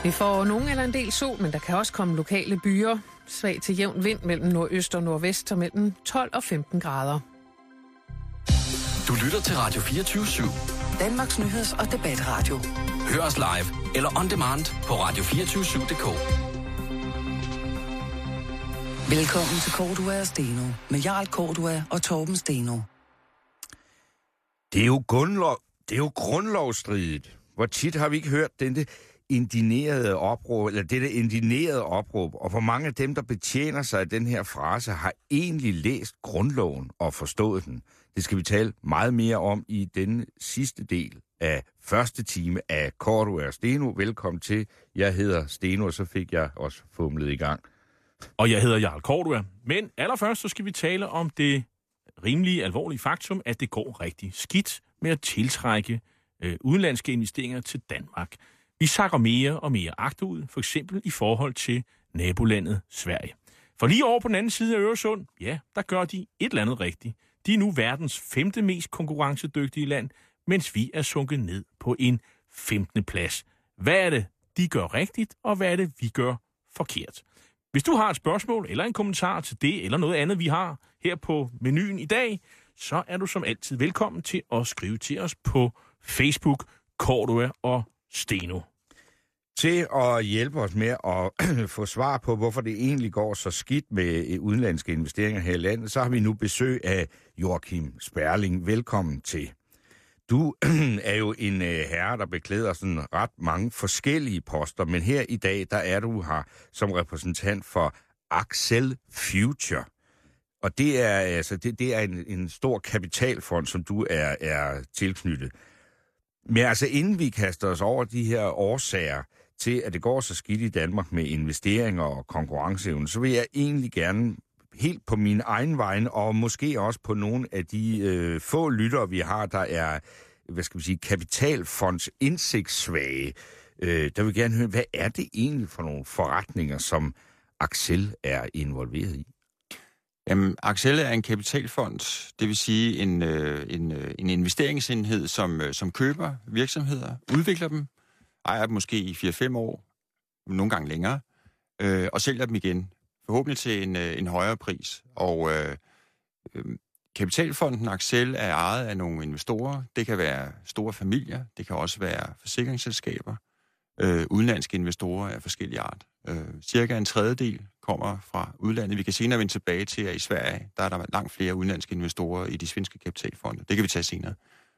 Vi får nogen eller en del sol, men der kan også komme lokale byer. Svag til jævn vind mellem nordøst og nordvest og mellem 12 og 15 grader. Du lytter til Radio 24/7. Danmarks nyheds- og debatradio. Hør os live eller on demand på radio247.dk. Velkommen til Cordua og Steno med Jarl Cordua og Torben Steno. Det er jo grundlovsstridigt. Hvor tit har vi ikke hørt dette indignerede opråb, og hvor mange af dem, der betjener sig af den her frase, har egentlig læst grundloven og forstået den. Det skal vi tale meget mere om i denne sidste del af første time af Cordua og Steno. Velkommen til. Jeg hedder Steno, og så fik jeg også fumlet i gang. Og jeg hedder Jarl Cordua. Men allerførst så skal vi tale om det rimelige alvorlige faktum, at det går rigtig skidt med at tiltrække udenlandske investeringer til Danmark. Vi sakker mere og mere agterud, for eksempel i forhold til nabolandet Sverige. For lige over på den anden side af Øresund, ja, der gør de et eller andet rigtigt. De er nu verdens 5. mest konkurrencedygtige land, mens vi er sunket ned på en 15. plads. Hvad er det, de gør rigtigt, og hvad er det, vi gør forkert? Hvis du har et spørgsmål eller en kommentar til det eller noget andet, vi har her på menuen i dag, så er du som altid velkommen til at skrive til os på Facebook, Cordua og Steno. Til at hjælpe os med at få svar på, hvorfor det egentlig går så skidt med udenlandske investeringer her i landet, så har vi nu besøg af Joachim Sperling. Velkommen til. Du er jo en herre, der beklæder sådan ret mange forskellige poster, men her i dag, der er du her som repræsentant for Accel Future. Og det er altså det er en stor kapitalfond, som du er tilknyttet. Men altså inden vi kaster os over de her årsager til, at det går så skidt i Danmark med investeringer og konkurrenceevne, så vil jeg egentlig gerne helt på min egen vegne, og måske også på nogle af de få lyttere, vi har, der er, kapitalfonds indsigtssvage. Der vil gerne høre, hvad er det egentlig for nogle forretninger, som Accel er involveret i? Jamen, Accel er en kapitalfond, det vil sige en investeringsenhed, som køber virksomheder, udvikler dem, ejer dem måske i 4-5 år, nogle gange længere, og sælger dem igen, forhåbentlig til en højere pris. Og kapitalfonden Accel er ejet af nogle investorer. Det kan være store familier, det kan også være forsikringsselskaber, udenlandske investorer af forskellige art. Cirka en tredjedel kommer fra udlandet. Vi kan senere vende tilbage til, at i Sverige, der er der langt flere udenlandske investorer i de svenske kapitalfonde. Det kan vi tage senere.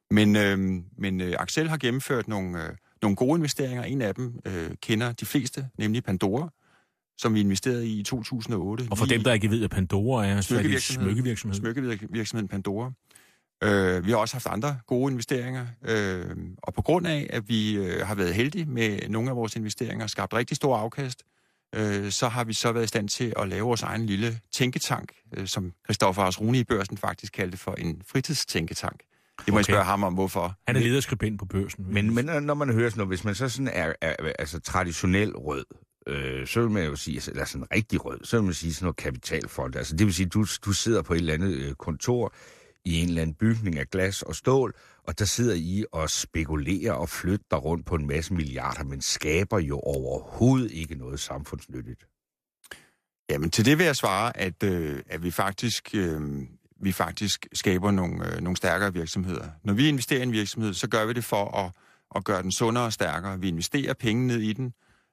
Men Accel har gennemført nogle gode investeringer. En af dem kender de fleste, nemlig Pandora, som vi investerede i 2008. Og for dem, der ikke ved, at Pandora er, så er det smykkevirksomheden Pandora. Vi har også haft andre gode investeringer, og på grund af, at vi har været heldige med nogle af vores investeringer og skabt rigtig stor afkast, så har vi så været i stand til at lave vores egen lille tænketank, som Christoffer Asruni i Børsen faktisk kaldte for en fritidstænketank. Det må jeg spørge ham om, hvorfor. Han er lederskribent på Børsen. Men når man hører sådan noget, hvis man så sådan er altså traditionel rød, så vil man jo sige, eller sådan rigtig rød, så vil man sige sådan noget kapitalfond. Altså det vil sige, du sidder på et eller andet kontor i en eller anden bygning af glas og stål, og der sidder I og spekulerer og flytter rundt på en masse milliarder, men skaber jo overhovedet ikke noget samfundsnyttigt. Jamen til det vil jeg svare, at vi faktisk skaber nogle stærkere virksomheder. Når vi investerer i en virksomhed, så gør vi det for at gøre den sundere og stærkere. Vi investerer penge ned i den,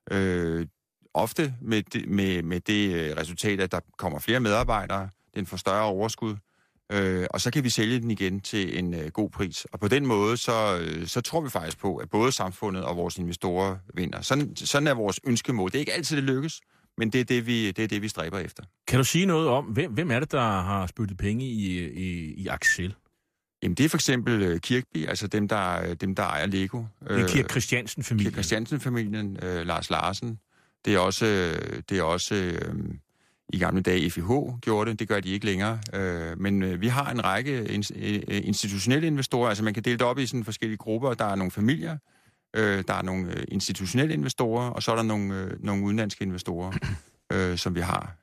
ofte med det resultat, at der kommer flere medarbejdere, den får større overskud, og så kan vi sælge den igen til en god pris. Og på den måde, så tror vi faktisk på, at både samfundet og vores investorer vinder. Sådan er vores ønskemål. Det er ikke altid, det lykkes, men det er det, vi stræber efter. Kan du sige noget om, hvem er det, der har spyttet penge i Accel? Jamen, det er for eksempel Kirkby, altså dem, der ejer Lego. Det er Kirk Christiansen-familien. Kirk Christiansen-familien, Lars Larsen. Det er også i gamle dage FIH gjorde det gør de ikke længere. Men vi har en række institutionelle investorer, altså man kan dele det op i sådan forskellige grupper. Der er nogle familier, der er nogle institutionelle investorer, og så er der nogle udenlandske investorer, som vi har.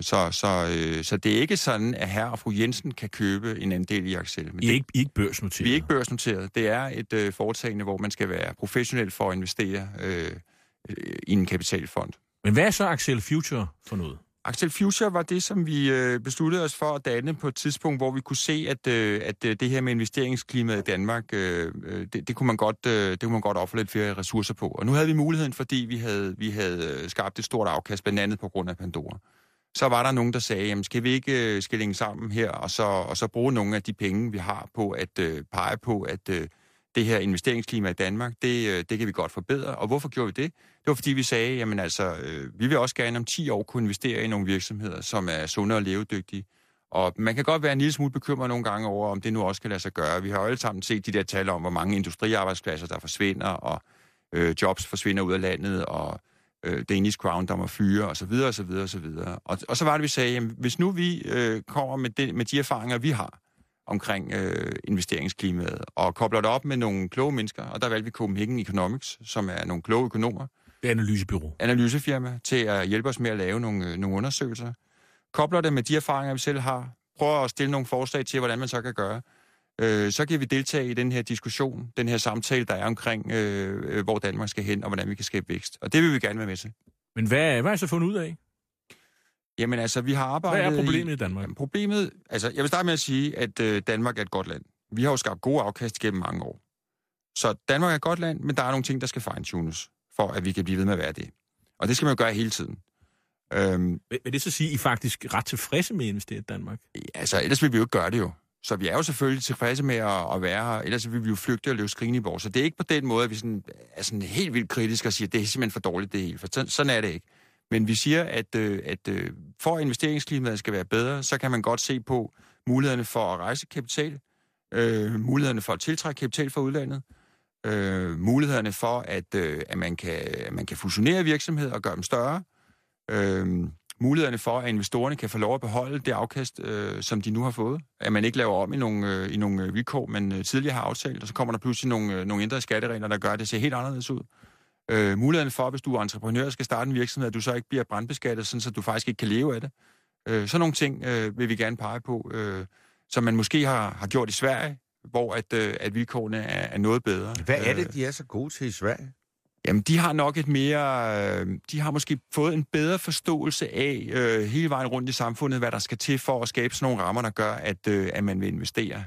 Så det er ikke sådan, at herre og fru Jensen kan købe en andel i Accel. I er ikke børsnoteret? Vi er ikke børsnoteret. Det er et foretagende, hvor man skal være professionel for at investere i en kapitalfond. Men hvad er så Axel Future for noget? Axel Future var det, som vi besluttede os for at danne på et tidspunkt, hvor vi kunne se, at det her med investeringsklimaet i Danmark, det kunne man godt ofre lidt flere ressourcer på. Og nu havde vi muligheden, fordi vi havde skabt et stort afkast, blandt andet på grund af Pandora. Så var der nogen, der sagde, jamen skal vi ikke skillinge sammen her, og så bruge nogle af de penge, vi har på at pege på, at det her investeringsklima i Danmark, det kan vi godt forbedre. Og hvorfor gjorde vi det? Det var, fordi vi sagde, jamen altså, vi vil også gerne om 10 år kunne investere i nogle virksomheder, som er sunde og levedygtige. Og man kan godt være en lille smule bekymret nogle gange over, om det nu også kan lade sig gøre. Vi har jo alle sammen set de der tal om, hvor mange industriarbejdspladser, der forsvinder, og jobs forsvinder ud af landet, og Danish Crown, der må fyre, og så videre, og så videre, og så videre. Og så var det, vi sagde, jamen, hvis nu vi kommer med de erfaringer, vi har omkring investeringsklimaet, og kobler det op med nogle kloge mennesker, og der valgte vi Copenhagen Economics, som er nogle kloge økonomer. Det er analysebyrå. Analysefirma, til at hjælpe os med at lave nogle undersøgelser. Kobler det med de erfaringer, vi selv har. Prøver at stille nogle forslag til, hvordan man så kan gøre. Så kan vi deltage i den her diskussion, den her samtale, der er omkring, hvor Danmark skal hen, og hvordan vi kan skabe vækst. Og det vil vi gerne være med til. Men hvad er så fundet ud af? Jamen altså, vi har arbejdet... Hvad er problemet i Danmark? Jamen, problemet... Altså, jeg vil starte med at sige, at Danmark er et godt land. Vi har jo skabt gode afkast gennem mange år. Så Danmark er et godt land, men der er nogle ting, der skal fine-tunes, for at vi kan blive ved med at være det. Og det skal man jo gøre hele tiden. Vil det så sige, at I faktisk er ret tilfredse med at investere i Danmark? Altså, ellers vil vi jo ikke gøre det jo. Så vi er jo selvfølgelig tilfredse med at være her, ellers vil vi jo flygte og løbe skrigen i vores. Så det er ikke på den måde, at vi er sådan helt vildt kritiske og siger, at det er simpelthen for dårligt det hele. For sådan er det ikke. Men vi siger, at for at investeringsklimaet skal være bedre, så kan man godt se på mulighederne for at rejse kapital, mulighederne for at tiltrække kapital fra udlandet, mulighederne for, at man kan fusionere virksomheder og gøre dem større, mulighederne for, at investorerne kan få lov at beholde det afkast, som de nu har fået. At man ikke laver om i nogle vilkår, man tidligere har aftalt, og så kommer der pludselig nogle ændrede skatteregler, der gør, at det ser helt anderledes ud. Mulighederne for, hvis du er entreprenør og skal starte en virksomhed, at du så ikke bliver brandbeskattet, sådan, så du faktisk ikke kan leve af det. Sådan nogle ting vil vi gerne pege på, som man måske har gjort i Sverige, hvor at vilkårene er noget bedre. Hvad er det, de er så gode til i Sverige? Jamen, de har nok de har måske fået en bedre forståelse af hele vejen rundt i samfundet, hvad der skal til for at skabe sådan nogle rammer, der gør, at man vil investere.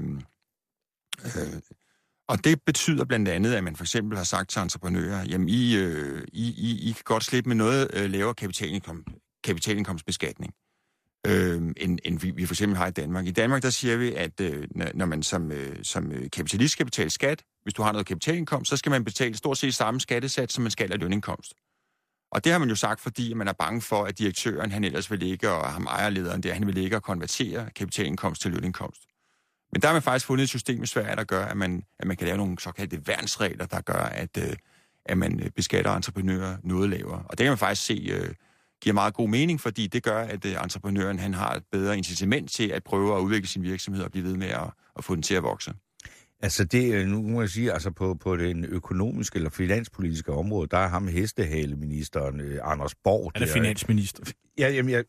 Og det betyder blandt andet, at man for eksempel har sagt til entreprenører, jamen, I kan godt slippe med noget lavere kapitalindkomstbeskatning, end vi for eksempel har i Danmark. I Danmark, der siger vi, at når man som kapitalist skal betale skat, hvis du har noget kapitalindkomst, så skal man betale stort set samme skattesats, som man skal af lønindkomst. Og det har man jo sagt, fordi man er bange for, at direktøren, han ellers vil ligge, og ham ejerlederen der, han vil ligge og konvertere kapitalindkomst til lønindkomst. Men der har man faktisk fundet et system i Sverige, der gør, at man kan lave nogle såkaldte værnsregler, der gør, at man beskatter entreprenører noget lavere. Og det kan man faktisk se giver meget god mening, fordi det gør, at entreprenøren han har et bedre incitament til at prøve at udvikle sin virksomhed og blive ved med at få den til at vokse. Altså det, nu må jeg sige, altså på den økonomiske eller finanspolitiske område, der er ham hestehaleministeren, Anders Borg. Han er finansminister. Ja, jamen,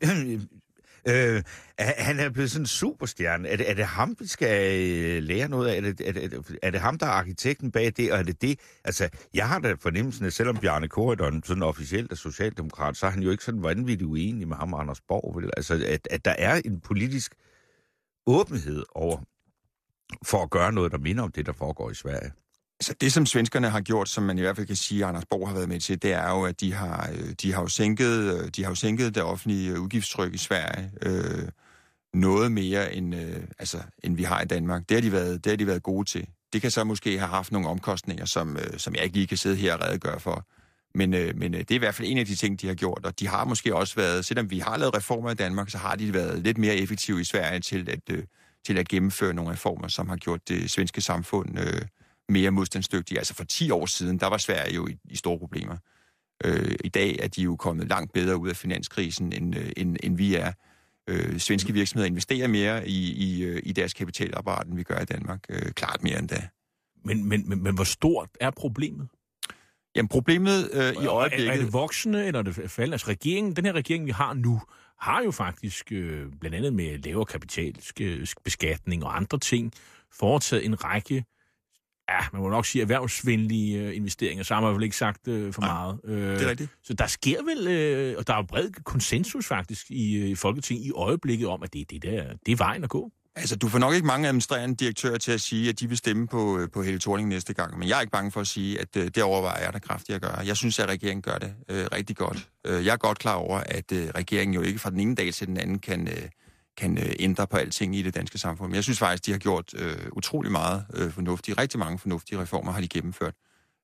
han er blevet sådan en superstjerne. Er det ham, vi skal lære noget af? Er det ham, der er arkitekten bag det, og er det det? Altså, jeg har da fornemmelsen, at selvom Bjarne Corydon sådan officielt er socialdemokrat, så er han jo ikke sådan vanvittigt uenig med ham, Anders Borg. Vel? Altså, at der er en politisk åbenhed over for at gøre noget, der minder om det, der foregår i Sverige. Altså det, som svenskerne har gjort, som man i hvert fald kan sige, at Anders Borg har været med til, det er jo, at de har sænket det offentlige udgiftstryk i Sverige noget mere, end vi har i Danmark. Det har de været gode til. Det kan så måske have haft nogle omkostninger, som jeg ikke lige kan sidde her og redegøre for. Men det er i hvert fald en af de ting, de har gjort. Og de har måske også været, selvom vi har lavet reformer i Danmark, så har de været lidt mere effektive i Sverige til at gennemføre nogle reformer, som har gjort det svenske samfund mere modstandsdygtige. Altså for 10 år siden, der var Sverige jo i store problemer. I dag er de jo kommet langt bedre ud af finanskrisen, end vi er. Svenske virksomheder investerer mere i deres kapitalapparat, end vi gør i Danmark. Klart mere end da. Men hvor stort er problemet? Jamen problemet i øjeblikket... Er det voksende, eller er det faldende? Altså den her regering, vi har nu, har jo faktisk, blandt andet med lavere kapitalbeskatning og andre ting, foretaget en række man må nok sige erhvervsvenlige investeringer, så har man vel ikke sagt for meget. Det er rigtigt. Så der sker vel, og der er jo bred konsensus faktisk i Folketinget i øjeblikket om, at det er vejen at gå. Altså, du får nok ikke mange administrerende direktører til at sige, at de vil stemme på Helle Thorning næste gang. Men jeg er ikke bange for at sige, at det overvejer jeg der kraftigt at gøre. Jeg synes, at regeringen gør det rigtig godt. Jeg er godt klar over, at regeringen jo ikke fra den ene dag til den anden kan ændre på alting i det danske samfund. Men jeg synes faktisk, de har gjort utrolig meget fornuftigt. Rigtig mange fornuftige reformer har de gennemført.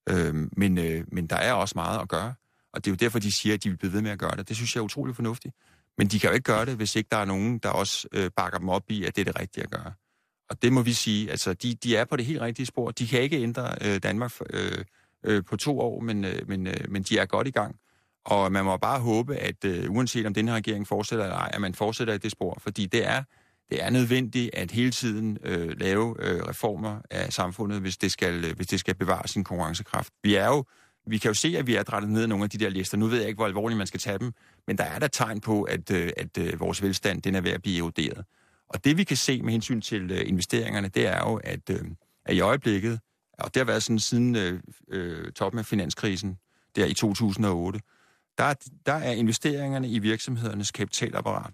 Men der er også meget at gøre. Og det er jo derfor, de siger, at de vil blive ved med at gøre det. Det synes jeg er utrolig fornuftigt. Men de kan jo ikke gøre det, hvis ikke der er nogen, der også bakker dem op i, at det er det rigtige at gøre. Og det må vi sige, altså de er på det helt rigtige spor. De kan ikke ændre Danmark på 2 år, men de er godt i gang. Og man må bare håbe, at uanset om den her regering fortsætter eller ej, at man fortsætter i det spor. Fordi det er nødvendigt at hele tiden lave reformer af samfundet, hvis det skal bevare sin konkurrencekraft. Vi kan jo se, at vi er drættet ned af nogle af de der lister. Nu ved jeg ikke, hvor alvorligt man skal tage dem, men der er der tegn på, at vores velstand den er ved at blive eroderet. Og det vi kan se med hensyn til investeringerne, det er jo, at i øjeblikket, og det har været sådan siden toppen af finanskrisen, der i 2008, der er investeringerne i virksomhedernes kapitalapparat.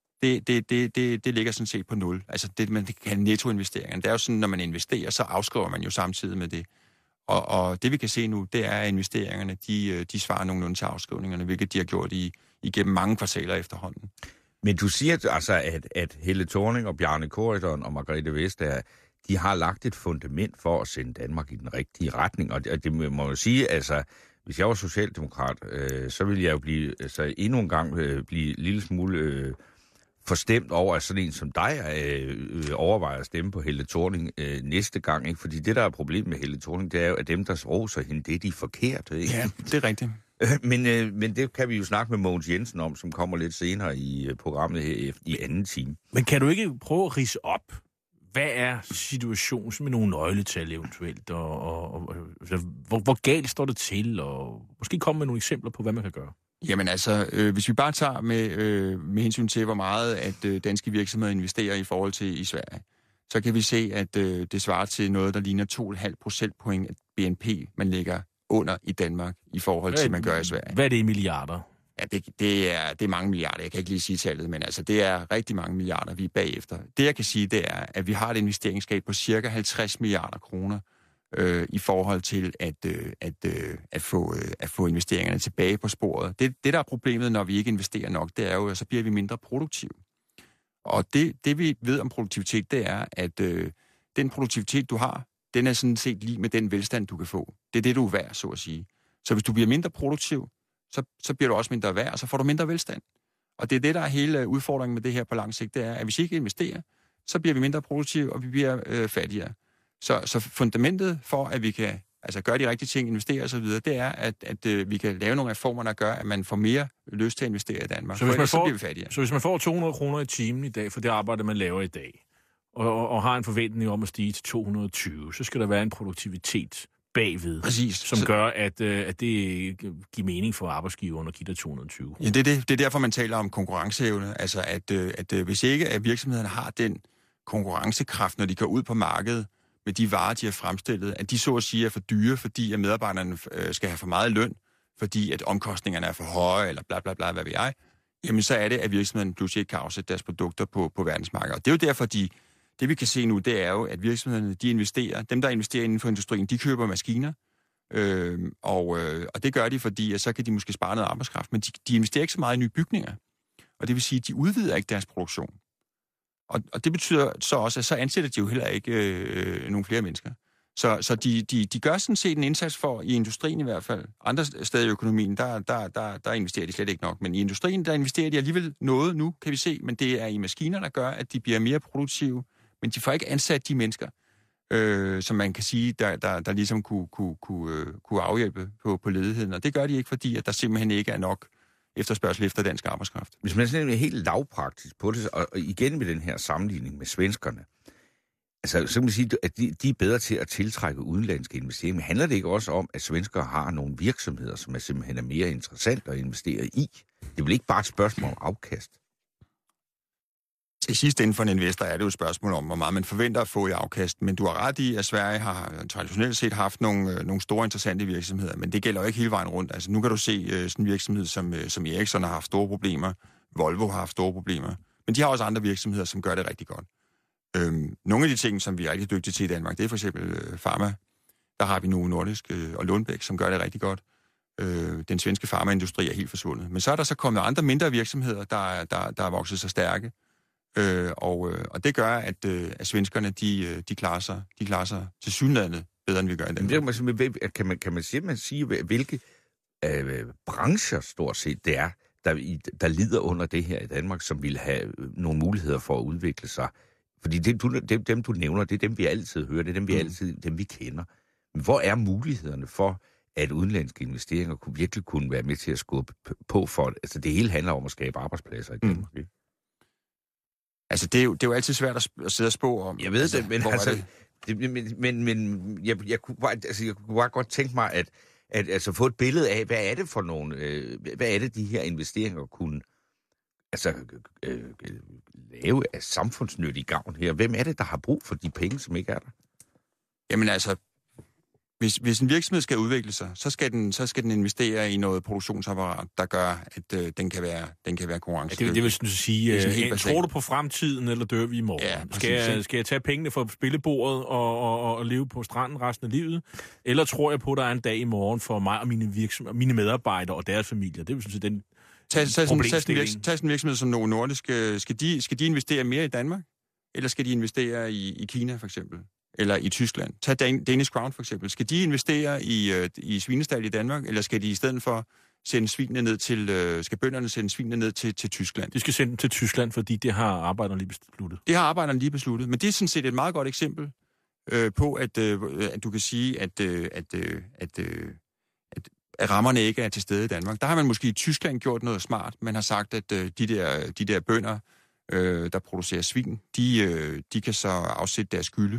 Det ligger sådan set på 0. Altså det, man kan kalde nettoinvesteringerne. Det er jo sådan, når man investerer, så afskriver man jo samtidig med det. Og det vi kan se nu, det er, at investeringerne, de svarer nogenlunde til afskrivningerne, hvilket de har gjort igennem mange kvartaler efterhånden. Men du siger altså, at Helle Thorning og Bjarne Corydon og Margrethe Vestager, de har lagt et fundament for at sende Danmark i den rigtige retning. Og det må jo sige, altså, hvis jeg var socialdemokrat, så ville jeg jo endnu en gang blive en lille smule forstemt over, at sådan en som dig overvejer at stemme på Helle Thorning næste gang. Ikke? Fordi det, der er problemet med Helle Thorning, det er jo, at dem, der roser hende, det er de forkerte. Ikke? Ja, det er rigtigt. Men det kan vi jo snakke med Mogens Jensen om, som kommer lidt senere i programmet her i anden time. Men kan du ikke prøve at ridse op, hvad er situationen med nogle nøgletal eventuelt, og hvor galt står det til, og måske komme med nogle eksempler på, hvad man kan gøre? Jamen altså, hvis vi bare tager med hensyn til, hvor meget at danske virksomheder investerer i forhold til i Sverige, så kan vi se, at det svarer til noget, der ligner 2,5 procentpoint af BNP, man lægger under i Danmark i forhold til, man gør i Sverige. Hvad er det i milliarder? Ja, det er mange milliarder. Jeg kan ikke lige sige tallet, men altså, det er rigtig mange milliarder, vi er bagefter. Det, jeg kan sige, det er, at vi har et investeringsgab på cirka 50 milliarder kroner i forhold til at få investeringerne tilbage på sporet. Det, der er problemet, når vi ikke investerer nok, det er jo, at så bliver vi mindre produktive. Og det vi ved om produktivitet, det er, at den produktivitet, du har, den er sådan set lige med den velstand, du kan få. Det er det, du er værd, så at sige. Så hvis du bliver mindre produktiv, så bliver du også mindre værd, og så får du mindre velstand. Og det er det, der er hele udfordringen med det her på lang sigt, det er, at hvis vi ikke investerer, så bliver vi mindre produktive, og vi bliver fattigere. Så fundamentet for, at vi kan gøre de rigtige ting, investere osv., det er, at vi kan lave nogle reformer, der gør, at man får mere lyst til at investere i Danmark. Så bliver vi fattigere. Så hvis man får 200 kroner i timen i dag for det arbejde, man laver i dag, og har en forventning om at stige til 220, så skal der være en produktivitet bagved, præcis, som gør, at det giver mening for arbejdsgiveren at give dig 220. Ja, det er derfor, man taler om konkurrenceevne. Altså, at hvis ikke at virksomhederne har den konkurrencekraft, når de går ud på markedet med de varer, de har fremstillet, at de så at sige er for dyre, fordi at medarbejderne skal have for meget løn, fordi at omkostningerne er for høje, eller bla bla bla, hvad ved jeg, jamen så er det, at virksomheden pludselig ikke kan afsætte deres produkter på verdensmarkedet. Og det er jo derfor, det vi kan se nu, det er jo, at virksomhederne, de investerer. Dem, der investerer inden for industrien, de køber maskiner. Og det gør de, fordi at så kan de måske spare noget arbejdskraft. Men de investerer ikke så meget i nye bygninger. Og det vil sige, at de udvider ikke deres produktion. Og det betyder så også, at så ansætter de jo heller ikke nogle flere mennesker. Så de gør sådan set en indsats for, i industrien i hvert fald. Andre steder i økonomien, der investerer de slet ikke nok. Men i industrien, der investerer de alligevel noget nu, kan vi se. Men det er i maskiner, der gør, at de bliver mere produktive. Men de får ikke ansat de mennesker, som man kan sige, der ligesom kunne afhjælpe på ledigheden. Og det gør de ikke, fordi at der simpelthen ikke er nok efterspørgsel efter dansk arbejdskraft. Hvis man er helt lavpraktisk på det, og igen med den her sammenligning med svenskerne, altså, så kan man sige, at de er bedre til at tiltrække udenlandske investeringer. Men handler det ikke også om, at svenskere har nogle virksomheder, som simpelthen er mere interessant at investere i? Det er vel ikke bare et spørgsmål om afkast? Til sidst inden for en investor er det jo et spørgsmål om, hvor meget man forventer at få i afkast. Men du har ret i, at Sverige har traditionelt set haft nogle store interessante virksomheder, men det gælder jo ikke hele vejen rundt. Altså nu kan du se sådan en virksomhed som Ericsson har haft store problemer, Volvo har haft store problemer, men de har også andre virksomheder, som gør det rigtig godt. Nogle af de ting, som vi er rigtig dygtige til i Danmark, det er for eksempel Pharma. Der har vi Novo Nordisk og Lundbeck, som gør det rigtig godt. Den svenske farmaindustri er helt forsvundet. Men så er der så kommet andre mindre virksomheder, der er vokset sig stærke. Og det gør, at svenskerne, de klarer sig tilsyneladende bedre, end vi gør i Danmark. Kan man simpelthen sige, hvilke brancher stort set det er, der lider under det her i Danmark, som vil have nogle muligheder for at udvikle sig? Fordi dem, du nævner, det er dem, vi altid hører, det er dem, vi kender. Men hvor er mulighederne for, at udenlandske investeringer virkelig kunne være med til at skubbe på for? Altså det hele handler om at skabe arbejdspladser i Danmark. Altså, det er jo altid svært at sidde og spå om. Jeg ved altså, det, men altså... Jeg kunne bare godt tænke mig at altså få et billede af, hvad er det for nogle... hvad er det, de her investeringer kunne lave af samfundsnyttig gavn her? Hvem er det, der har brug for de penge, som ikke er der? Jamen altså... Hvis en virksomhed skal udvikle sig, så skal den investere i noget produktionsapparat, der gør, at den kan være konkurrencedygtig. Det vil sådan sige, tror du på fremtiden, eller dør vi i morgen? Ja, skal jeg tage pengene fra spillebordet og leve på stranden resten af livet? Eller tror jeg på, at der er en dag i morgen for mig og mine medarbejdere og deres familier? Det er sådan set den problemstilling. Tag en virksomhed som Novo Nordisk. Skal de investere mere i Danmark? Eller skal de investere i Kina, for eksempel? Eller i Tyskland. Tag Danish Crown for eksempel. Skal de investere i svinestal i Danmark, eller skal de i stedet for sende svinene ned til, skal bønderne sende svinene ned til Tyskland? De skal sende dem til Tyskland, fordi det har arbejderne lige besluttet. Det har arbejderne lige besluttet, men det er sådan set et meget godt eksempel på, at du kan sige, at rammerne ikke er til stede i Danmark. Der har man måske i Tyskland gjort noget smart. Man har sagt, at de der bønder, der producerer svin, de kan så afsætte deres gylde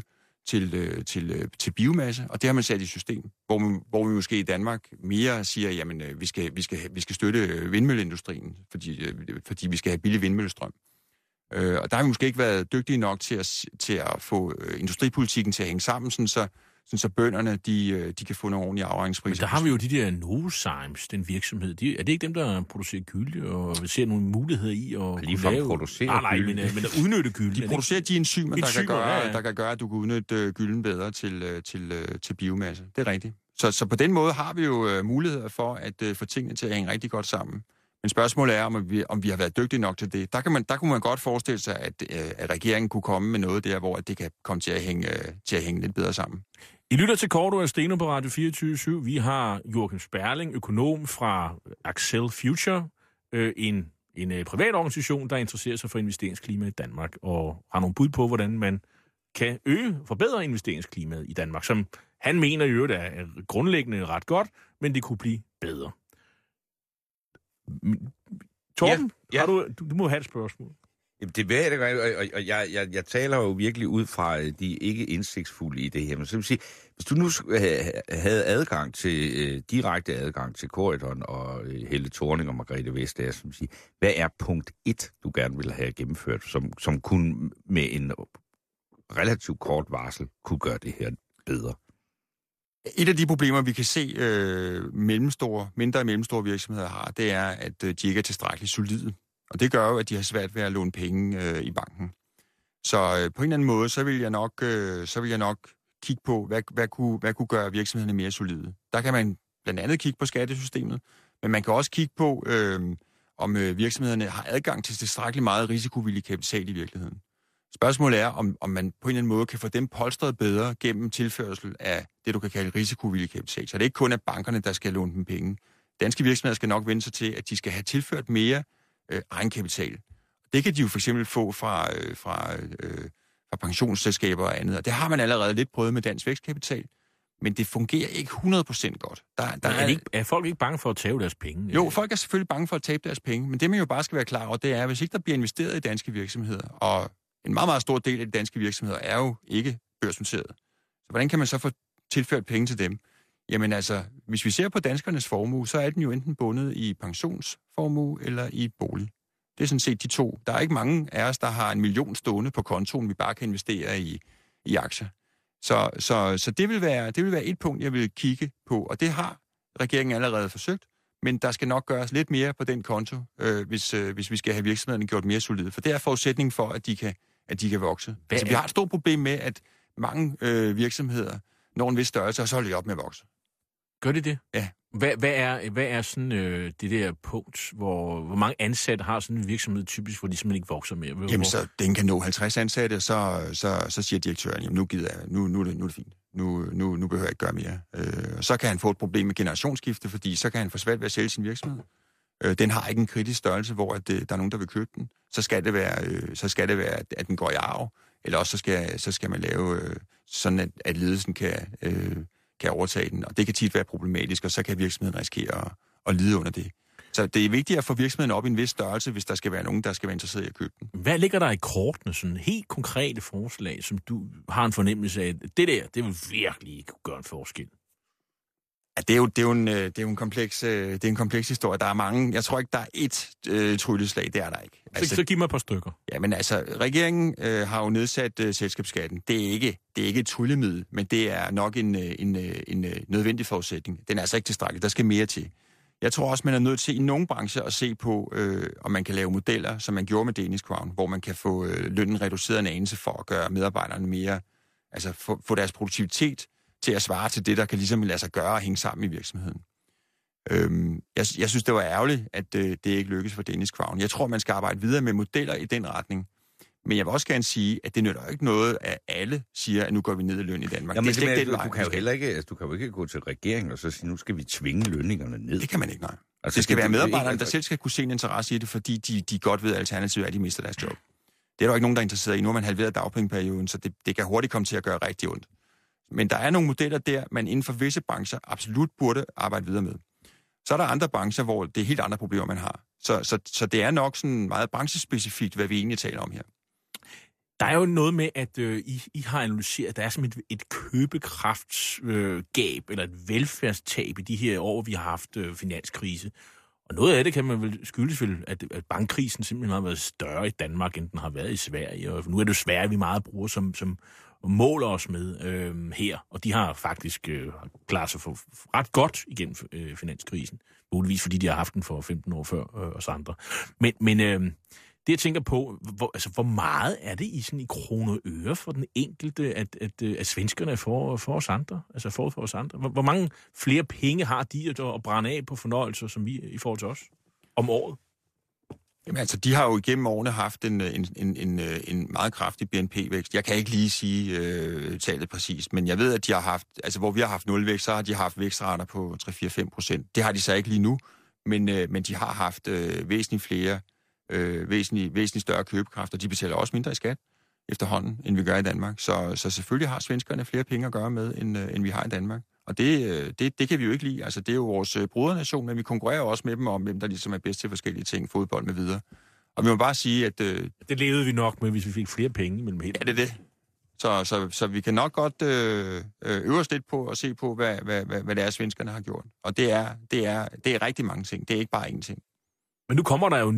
til biomasse, og det har man sat i system, hvor vi måske i Danmark mere siger, jamen vi skal støtte vindmølleindustrien, fordi vi skal have billig vindmøllestrøm. Og der har vi måske ikke været dygtige nok til at få industripolitikken til at hænge sammen, så bønderne de kan få nogle ordentlige afregningspriser. Men der har vi jo de der Novozymes, den virksomhed. Er det ikke dem, der producerer gylde og ser nogle muligheder i at lige producere gylde? Men at udnytte gylde. De producerer de enzymer, der kan gøre, at du kan udnytte gylden bedre til biomasse. Det er rigtigt. Så på den måde har vi jo muligheder for at få tingene til at hænge rigtig godt sammen. Men spørgsmålet er, om vi har været dygtige nok til det. Der kunne man godt forestille sig, at regeringen kunne komme med noget der, hvor det kan komme til at hænge lidt bedre sammen. I lytter til Cordua og Steno på Radio 24/7. Vi har Joachim Sperling, økonom fra Accel Future, en privat organisation, der interesserer sig for investeringsklima i Danmark, og har nogle bud på, hvordan man kan forbedre investeringsklimaet i Danmark, som han mener jo, det er grundlæggende ret godt, men det kunne blive bedre. Torben, ja. Du må have et spørgsmål. Jamen, det ved jeg, og jeg taler jo virkelig ud fra de ikke indsigtsfulde i det her. Men så vil sige, hvis du nu havde direkte adgang til Corydon og Helle Thorning og Margrethe Vestager, som siger, hvad er punkt 1, du gerne vil have gennemført, som kunne med en relativt kort varsel kunne gøre det her bedre? Et af de problemer, vi kan se mindre og mellemstore virksomheder har, det er, at de ikke er tilstrækkeligt solide. Og det gør jo, at de har svært ved at låne penge i banken. Så på en eller anden måde, så vil jeg nok kigge på, hvad kunne gøre virksomhederne mere solide. Der kan man blandt andet kigge på skattesystemet, men man kan også kigge på, om virksomhederne har adgang til tilstrækkeligt meget risikovillig kapital i virkeligheden. Spørgsmålet er, om man på en eller anden måde kan få dem polstret bedre gennem tilførsel af det, du kan kalde risikovillig kapital. Så det er ikke kun af bankerne, der skal låne dem penge. Danske virksomheder skal nok vende sig til, at de skal have tilført mere egenkapital. Det kan de jo for eksempel få fra pensionsselskaber og andet. Og det har man allerede lidt prøvet med Dansk Vækstkapital, men det fungerer ikke 100% godt. Er folk ikke bange for at tabe deres penge? Jo, folk er selvfølgelig bange for at tabe deres penge, men det man jo bare skal være klar over, det er, at hvis ikke der bliver investeret i danske virksomheder, og en meget, meget stor del af de danske virksomheder er jo ikke børsnoteret. Så hvordan kan man så få tilført penge til dem? Jamen altså, hvis vi ser på danskernes formue, så er den jo enten bundet i pensionsformue eller i bolig. Det er sådan set de to. Der er ikke mange af os, der har 1 million stående på kontoen, vi bare kan investere i aktier. Så det vil være et punkt, jeg vil kigge på, og det har regeringen allerede forsøgt, men der skal nok gøres lidt mere på den konto, hvis vi skal have virksomhederne gjort mere solide, for det er forudsætningen for, at de kan vokse. Altså, vi har et stort problem med, at mange virksomheder når en vis størrelse, og så holder de op med at vokse. Gør de det? Ja. Hvad er sådan det der punkt, hvor mange ansatte har sådan en virksomhed typisk, hvor de simpelthen ikke vokser mere? Jamen, så den kan nå 50 ansatte, så siger direktøren, jamen nu gider jeg, nu er det fint. Nu behøver jeg ikke gøre mere. Så kan han få et problem med generationsskifte, fordi så kan han få svært ved at sælge sin virksomhed. Den har ikke en kritisk størrelse, hvor der er nogen, der vil købe den. Så skal det være, at den går i arv, eller også så skal man lave sådan, at ledelsen kan overtage den, og det kan tit være problematisk, og så kan virksomheden risikere at lide under det. Så det er vigtigt at få virksomheden op i en vis størrelse, hvis der skal være nogen, der skal være interesseret i at købe den. Hvad ligger der i kortene, sådan helt konkrete forslag, som du har en fornemmelse af, at det vil virkelig ikke gøre en forskel? Ja, det er jo en kompleks historie. Der er mange. Jeg tror ikke, der er ét trylleslag. Det er der ikke. Altså, så giv mig et par stykker. Ja, men altså, regeringen har jo nedsat selskabsskatten. Det er ikke et tryllemiddel, men det er nok en nødvendig forudsætning. Den er altså ikke tilstrækkelig. Der skal mere til. Jeg tror også, man er nødt til i nogle brancher at se på, om man kan lave modeller, som man gjorde med Danish Crown, hvor man kan få lønnen reduceret en anelse for at gøre medarbejderne mere, altså få deres produktivitet til at svare til det, der kan ligesom lade sig gøre og hænge sammen i virksomheden. Jeg synes, det var ærgerligt, at det ikke lykkes for Danish Crown. Jeg tror, man skal arbejde videre med modeller i den retning. Men jeg vil også gerne sige, at det nytter ikke noget, at alle siger, at nu går vi ned i løn i Danmark. Jamen, du kan jo heller ikke, du kan jo ikke gå til regeringen og så sige, nu skal vi tvinge lønningerne ned. Det kan man ikke, nej. Altså, det skal være medarbejderne, der selv skal kunne se en interesse i det, fordi de godt ved, at alternativet er, at de mister deres job. Det er der ikke nogen, der er interesseret i. Nu har man halveret dagpengeperioden, så det kan hurtigt komme til at gøre rigtig ondt. Men der er nogle modeller der, man inden for visse brancher absolut burde arbejde videre med. Så er der andre brancher, hvor det er helt andre problemer, man har. Så det er nok sådan meget branchespecifikt, hvad vi egentlig taler om her. Der er jo noget med, at I har analyseret, at der er simpelthen et købekraftsgab eller et velfærdstab i de her år, vi har haft finanskrise. Og noget af det kan man vel skyldes vel, at bankkrisen simpelthen har været større i Danmark, end den har været i Sverige. Og nu er det jo Sverige, vi meget bruger som måler os med her. Og de har faktisk klaret sig for ret godt igennem finanskrisen. Muligvis fordi de har haft den for 15 år før os andre. Men det jeg tænker på, hvor meget er det i kroner og øre for den enkelte, at svenskerne får for os andre? Altså for os andre. Hvor mange flere penge har de at brænde af på fornøjelser, som vi i forhold til os om året? Jamen altså, de har jo igennem årene haft en meget kraftig BNP-vækst. Jeg kan ikke lige sige tallet præcist, men jeg ved, at de har haft, altså hvor vi har haft nulvækst, så har de haft vækstrater på 3-4-5%. Det har de så ikke lige nu, men de har haft væsentligt flere, væsentligt større købekraft, og de betaler også mindre i skat efterhånden, end vi gør i Danmark. Så selvfølgelig har svenskerne flere penge at gøre med, end vi har i Danmark. Og det kan vi jo ikke lide. Altså, det er jo vores brodernation, men vi konkurrerer også med dem om, hvem der ligesom er bedst til forskellige ting, fodbold med videre. Og vi må bare sige, at det levede vi nok med, hvis vi fik flere penge mellem helt. Ja, det er det. Så vi kan nok godt øve os lidt på og se på, hvad det er, svenskerne har gjort. Og det er rigtig mange ting. Det er ikke bare én ting. Men nu kommer der jo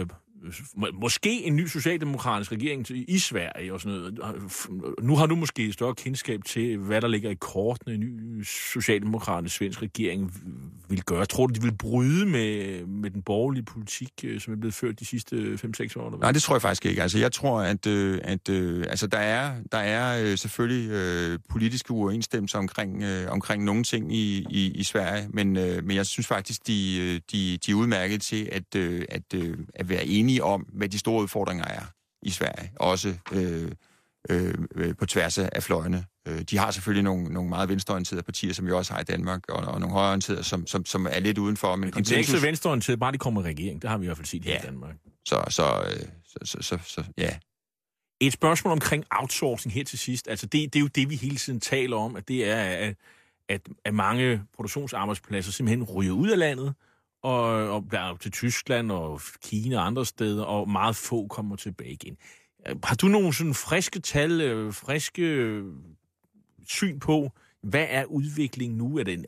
måske en ny socialdemokratisk regering i Sverige og sådan noget. Nu har du måske større kendskab til, hvad der ligger i kortene, en ny socialdemokratisk svensk regering vil gøre. Tror du, de vil bryde med den borgerlige politik, som er blevet ført de sidste 5-6 år? Eller? Nej, det tror jeg faktisk ikke. Altså, jeg tror, at der er selvfølgelig politiske uoverensstemmelser omkring nogle ting i Sverige, men jeg synes faktisk, de er udmærket til at være enige om, hvad de store udfordringer er i Sverige, også på tværs af fløjene. De har selvfølgelig nogle meget venstreorienterede partier, som vi også har i Danmark, og nogle højreorienterede, som er lidt udenfor. Men det er ikke så venstreorienterede, bare de kommer i regering. Det har vi i hvert fald set her i Danmark. Så ja. Et spørgsmål omkring outsourcing her til sidst. Altså det er jo det, vi hele tiden taler om, at det er, at mange produktionsarbejdspladser simpelthen ryger ud af landet, og til Tyskland og Kina og andre steder, og meget få kommer tilbage igen. Har du nogle sådan friske tal, friske syn på, hvad er udviklingen nu? Er det en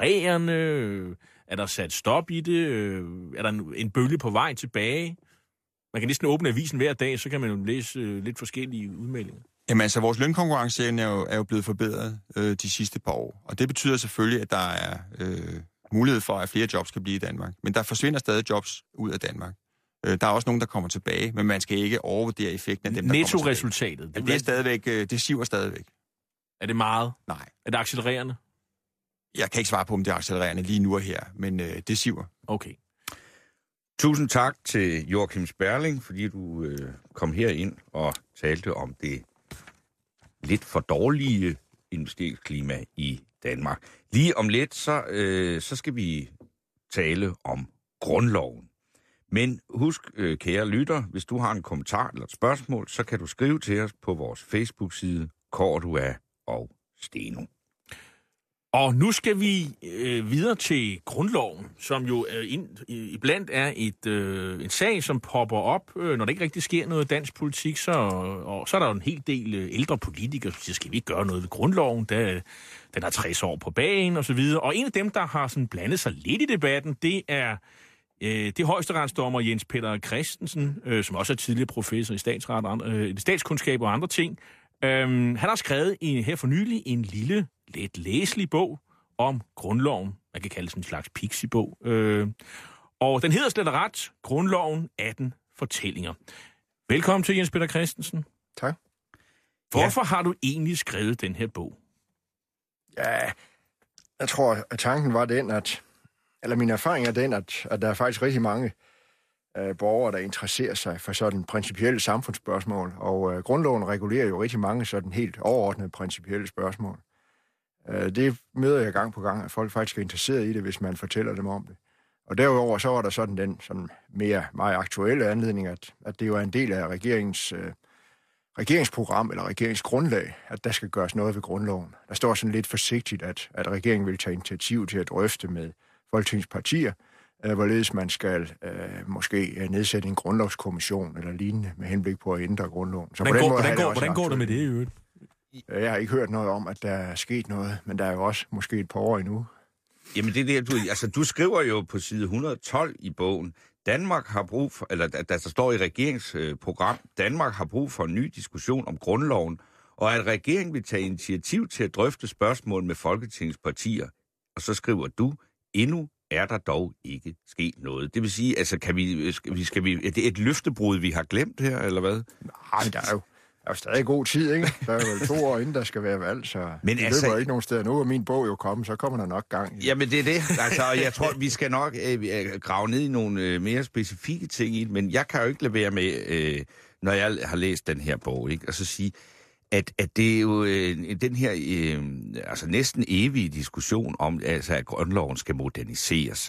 accelererende? Er der sat stop i det? Er der en bølge på vej tilbage? Man kan næsten åbne avisen hver dag, så kan man jo læse lidt forskellige udmeldinger. Jamen altså, vores lønkonkurrenceevne er jo blevet forbedret de sidste par år. Og det betyder selvfølgelig, at der er mulighed for, at flere jobs kan blive i Danmark. Men der forsvinder stadig jobs ud af Danmark. Der er også nogen, der kommer tilbage, men man skal ikke overvurdere effekten af dem, der kommer tilbage. Netto-resultatet. Det er stadigvæk, det siver stadigvæk. Er det meget? Nej. Er det accelererende? Jeg kan ikke svare på, om det er accelererende lige nu og her, men det siver. Okay. Tusind tak til Joachim Sperling, fordi du kom herind og talte om det lidt for dårlige investeringsklima i Danmark. Lige om lidt, så skal vi tale om grundloven. Men husk, kære lytter, hvis du har en kommentar eller et spørgsmål, så kan du skrive til os på vores Facebook-side, Cordua og Steno. Og nu skal vi videre til grundloven, som jo iblandt er en sag, som popper op, når der ikke rigtig sker noget i dansk politik, så er der jo en hel del ældre politikere, som siger, skal vi ikke gøre noget ved grundloven, den er 60 år på bagen og så videre. Og en af dem, der har sådan blandet sig lidt i debatten, det er højesteretsdommer Jens Peter Christensen, som også er tidligere professor i statskundskab og andre ting. Han har skrevet her for nylig en lille, let læselig bog om grundloven. Man kan kalde det sådan en slags pixie-bog. Og den hedder slet og ret Grundloven 18 fortællinger. Velkommen til, Jens Peter Christensen. Tak. Hvorfor har du egentlig skrevet den her bog? Ja, jeg tror, at tanken var den, min erfaring er den, at der er faktisk rigtig mange borgere, der interesserer sig for sådan principielle samfundsspørgsmål, og grundloven regulerer jo rigtig mange sådan helt overordnede principielle spørgsmål. Det møder jeg gang på gang, at folk faktisk er interesseret i det, hvis man fortæller dem om det. Og derudover så var der sådan den sådan mere meget aktuelle anledning, at det jo er en del af regeringsprogram eller regeringsgrundlag, at der skal gøres noget ved grundloven. Der står sådan lidt forsigtigt, at regeringen vil tage initiativ til at drøfte med Folketingets partier, hvorledes man skal måske nedsætte en grundlovskommission eller lignende med henblik på at ændre grundloven. Så hvordan går det med det i øvrigt? Jeg har ikke hørt noget om, at der er sket noget, men der er jo også måske et par år endnu. Jamen det er det, du skriver jo på side 112 i bogen, Danmark har brug for, eller der står i regeringsprogram, Danmark har brug for en ny diskussion om grundloven, og at regeringen vil tage initiativ til at drøfte spørgsmål med Folketingets partier. Og så skriver du, endnu er der dog ikke sket noget. Det vil sige, altså, er det et løftebrud, vi har glemt her, eller hvad? Nej, der er jo stadig god tid, ikke? Der er jo vel 2 år inden, der skal være valg, så men det løber ikke nogen steder. Nu er min bog jo kommet, så kommer der nok gang i. Jamen, det er det. Altså, jeg tror, vi skal nok grave ned i nogle mere specifikke ting i det, men jeg kan jo ikke lade være med, når jeg har læst den her bog, ikke? Og så sige, at det er jo den her altså næsten evige diskussion om, altså, at grundloven skal moderniseres.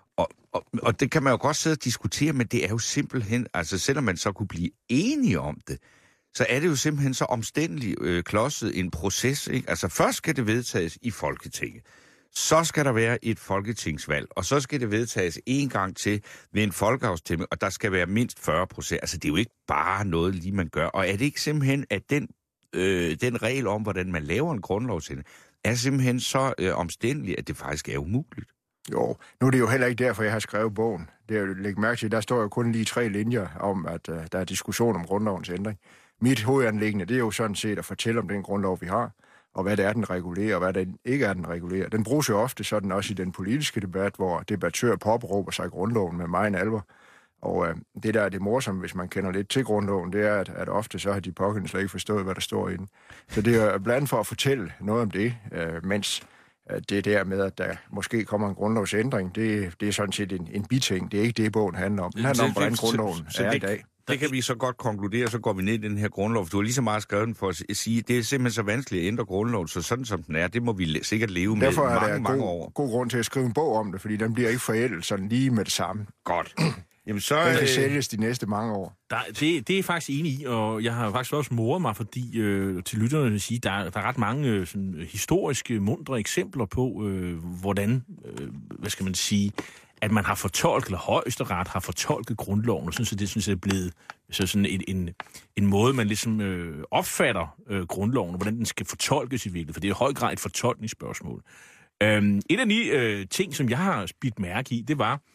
Og det kan man jo godt sidde og diskutere, men det er jo simpelthen, altså selvom man så kunne blive enige om det, så er det jo simpelthen så omstændeligt klodset en proces, ikke? Altså først skal det vedtages i Folketinget, så skal der være et folketingsvalg, og så skal det vedtages en gang til ved en folkeafstemning, og der skal være mindst 40%. Altså det er jo ikke bare noget lige man gør, og er det ikke simpelthen, at den regel om, hvordan man laver en grundlovsændring, er simpelthen så omstændelig, at det faktisk er umuligt? Jo, nu er det jo heller ikke derfor, jeg har skrevet bogen. Det er jo, læg mærke til, der står jo kun lige 3 linjer om, at der er diskussion om grundlovens ændring. Mit hovedanliggende, det er jo sådan set at fortælle om den grundlov, vi har, og hvad det er, den regulerer, og hvad det ikke er, den regulerer. Den bruges jo ofte sådan også i den politiske debat, hvor debattører påberåber sig grundloven med megen alvor. Og det der er det morsomme, hvis man kender lidt til grundloven, det er, at ofte så har de pågældende slet ikke forstået, hvad der står i den. Så det er blandt andet for at fortælle noget om det, mens det der med, at der måske kommer en grundlovsændring, det er sådan set en biting. Det er ikke det, bogen handler om. Den handler om, hvordan grundloven er i dag. Det kan vi så godt konkludere, så går vi ned i den her grundlov. Du har lige så meget skrevet den for at sige, det er simpelthen så vanskeligt at ændre grundloven, så sådan som den er, det må vi sikkert leve med derfor mange år. God grund til at skrive en bog om det, fordi den bliver ikke forældet sådan lige med det samme. Godt. Jamen så, den kan sælges de næste mange år. Det er jeg faktisk enig i, og jeg har faktisk også moret mig, fordi til lytterne vil sige, der er ret mange sådan, historiske, mundre eksempler på, hvordan, hvad skal man sige, at man har fortolket, eller højesteret har fortolket grundloven, og det synes jeg er blevet så sådan en måde, man ligesom opfatter grundloven, og hvordan den skal fortolkes i virkeligheden, for det er i høj grad et fortolkningsspørgsmål. Et af de ting, som jeg har bidt mærke i, det var,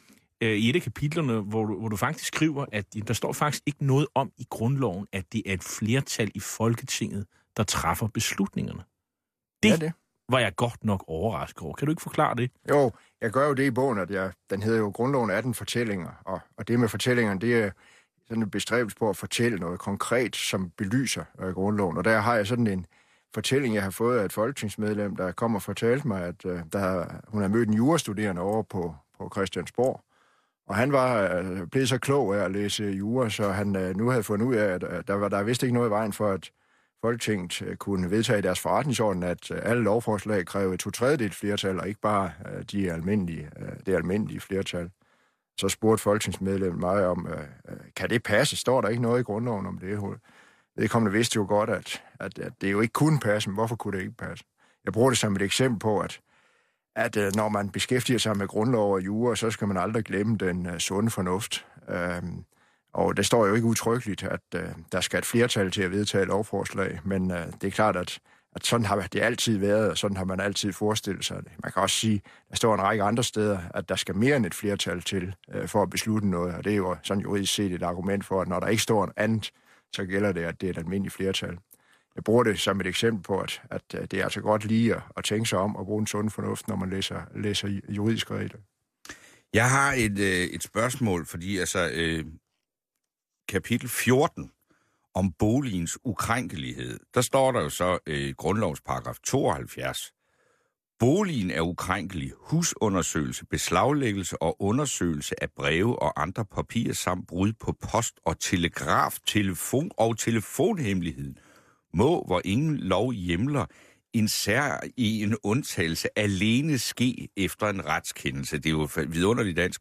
i et af kapitlerne, hvor du faktisk skriver, at der står faktisk ikke noget om i grundloven, at det er et flertal i Folketinget, der træffer beslutningerne. Det var jeg godt nok overrasket over. Kan du ikke forklare det? Jo, jeg gør jo det i bogen, at den hedder jo Grundloven 18 fortællinger, og det med fortællingerne, det er sådan en bestræbelse på at fortælle noget konkret, som belyser grundloven. Og der har jeg sådan en fortælling, jeg har fået af et folketingsmedlem, der kom og fortalte mig, at hun har mødt en jurastuderende over på Christiansborg. Og han var blevet så klog af at læse jura, så han nu havde fundet ud af, at der vidste ikke noget i vejen for, at Folketinget kunne vedtage i deres forretningsorden, at alle lovforslag kræver 2/3 flertal, og ikke bare det almindelige flertal. Så spurgte folketingsmedlemmet mig om, kan det passe? Står der ikke noget i grundloven om det? Vedkommende vidste jo godt, at det jo ikke kunne passe, men hvorfor kunne det ikke passe? Jeg bruger det som et eksempel på, at når man beskæftiger sig med grundlov og jura, så skal man aldrig glemme den sunde fornuft. Og det står jo ikke udtrykkeligt, at der skal et flertal til at vedtage lovforslag, men det er klart, at sådan har det altid været, og sådan har man altid forestillet sig det. Man kan også sige, der står en række andre steder, at der skal mere end et flertal til for at beslutte noget, og det er jo sådan juridisk set et argument for, at når der ikke står andet, så gælder det, at det er et almindeligt flertal. Jeg bruger det som et eksempel på, at det er altså godt lige at tænke sig om og bruge en sund fornuft, når man læser juridiske regler. Jeg har et spørgsmål, fordi kapitel 14 om boligens ukrænkelighed, der står der jo så grundlovs paragraf 72. Boligen er ukrænkelig. Husundersøgelse, beslaglæggelse og undersøgelse af breve og andre papirer samt brud på post- og telegraf, telefon og telefonhemmelighed må, hvor ingen lov hjemler, i en undtagelse alene ske efter en retskendelse. Det er jo vidunderligt dansk.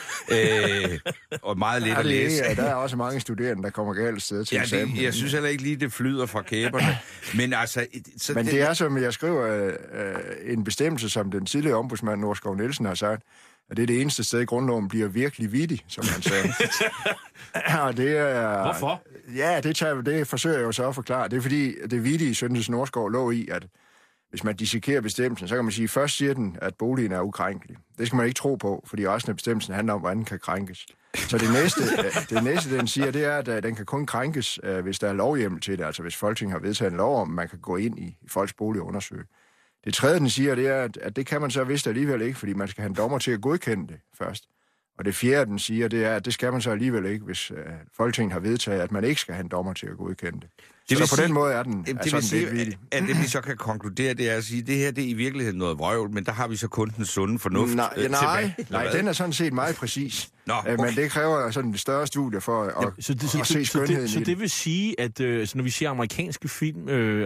Og meget let at læse. Ja, der er også mange studerende, der kommer galt sted til eksamen. Jeg synes heller ikke lige, det flyder fra kæberne. Men altså... Men det er, som jeg skriver, en bestemmelse, som den tidligere ombudsmand Norskov Nielsen har sagt, at det er det eneste sted i grundloven bliver virkelig vittig, som han sagde. Og det er... Hvorfor? Ja, det forsøger jeg jo så at forklare. Det er fordi, det vittige, synes Norskov lå i, at hvis man dissekerer bestemmelsen, så kan man sige, først siger den, at boligen er ukrænkelig. Det skal man ikke tro på, fordi resten af bestemmelsen handler om, hvordan den kan krænkes. Så det næste, den siger, det er, at den kan kun krænkes, hvis der er lovhjemmel til det. Altså hvis Folketinget har vedtaget en lov om, man kan gå ind i folks bolig og undersøge. Det tredje, den siger, det er, at det kan man så vist alligevel ikke, fordi man skal have en dommer til at godkende det først. Og det fjerde, den siger, det er, at det skal man så alligevel ikke, hvis Folketinget har vedtaget, at man ikke skal have en dommer til at godkende det. Så på den måde er den lidt vittig. At det, vi så kan konkludere, det er at sige, at det her det er i virkeligheden noget vrøvl, men der har vi så kun den sunde fornuft Nej, den er sådan set meget præcis. Okay. Men det kræver sådan et større studie for at se skønheden i det. Så det vil sige, at når vi ser amerikanske film,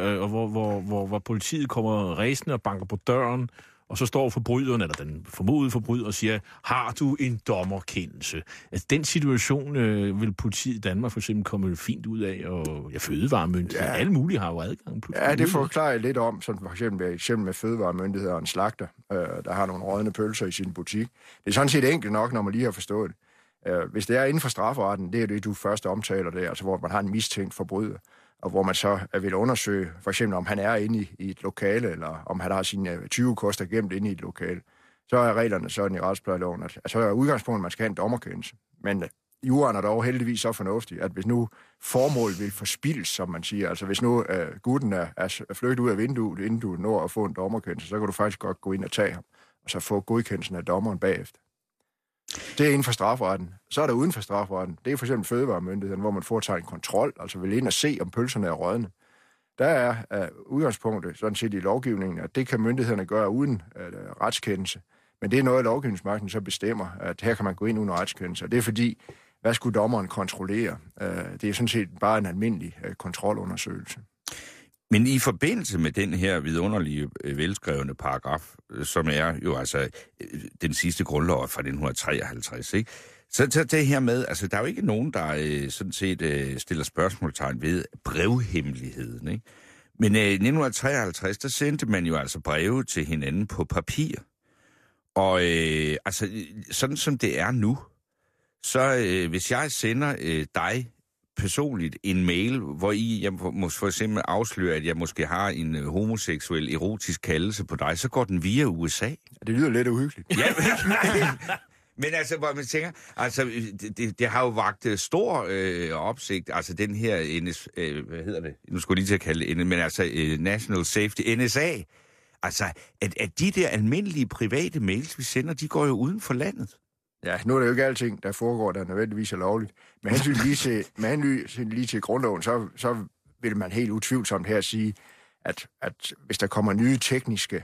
hvor politiet kommer ræsende og banker på døren, og så står forbryderen, eller den formodede forbryder, og siger, har du en dommerkendelse? Altså, den situation vil politiet i Danmark for eksempel komme fint ud af, og fødevaremyndigheder, alle mulige har jo adgang. Ja, det forklarer jeg lidt om, som for eksempel med fødevaremyndigheder og en slagter, der har nogle rådne pølser i sin butik. Det er sådan set enkelt nok, når man lige har forstået det. Hvis det er inden for strafferetten, det er det, du først omtaler det, altså hvor man har en mistænkt forbryder, og hvor man så vil undersøge, for eksempel om han er inde i et lokale, eller om han har sine 20 koster gemt inde i et lokale, så er reglerne sådan i retsplejeloven, at så er udgangspunktet, at man skal have en dommerkendelse. Men juraen er dog heldigvis så fornuftig, at hvis nu formålet vil forspildes, som man siger, altså hvis nu gutten er flygtet ud af vinduet, inden du når at få en dommerkendelse, så kan du faktisk godt gå ind og tage ham, og så få godkendelsen af dommeren bagefter. Det er inden for strafretten. Så er der uden for strafretten. Det er for eksempel fødevaremyndigheden, hvor man foretager en kontrol, altså vil ind og se, om pølserne er rådne. Der er udgangspunktet sådan set i lovgivningen, at det kan myndighederne gøre uden retskendelse. Men det er noget, lovgivningsmagten så bestemmer, at her kan man gå ind uden retskendelse. Og det er fordi, hvad skulle dommeren kontrollere? Det er sådan set bare en almindelig kontrolundersøgelse. Men i forbindelse med den her vidunderlige, velskrevne paragraf, som er jo altså den sidste grundlov fra 1953, ikke? Så det her med, altså der er jo ikke nogen, der sådan set stiller spørgsmålstegn ved brevhemmeligheden, ikke? Men i 1953, der sendte man jo altså breve til hinanden på papir. Og altså sådan som det er nu, så hvis jeg sender dig personligt en mail, hvor jeg må for eksempel afsløre, at jeg måske har en homoseksuel erotisk kaldelse på dig, så går den via USA. Det lyder lidt uhyggeligt. Ja, Men altså, hvor man tænker, altså, det har jo vagt stor opsigt, altså den her, hvad hedder det? Nu skulle jeg lige til at kalde det, men altså National Safety, NSA. Altså, at de der almindelige private mails, vi sender, de går jo uden for landet. Ja, nu er det jo ikke alting, der foregår, der nødvendigvis er lovligt. Men hensyn lige til grundloven, så vil man helt utvivlsomt her sige, at hvis der kommer nye tekniske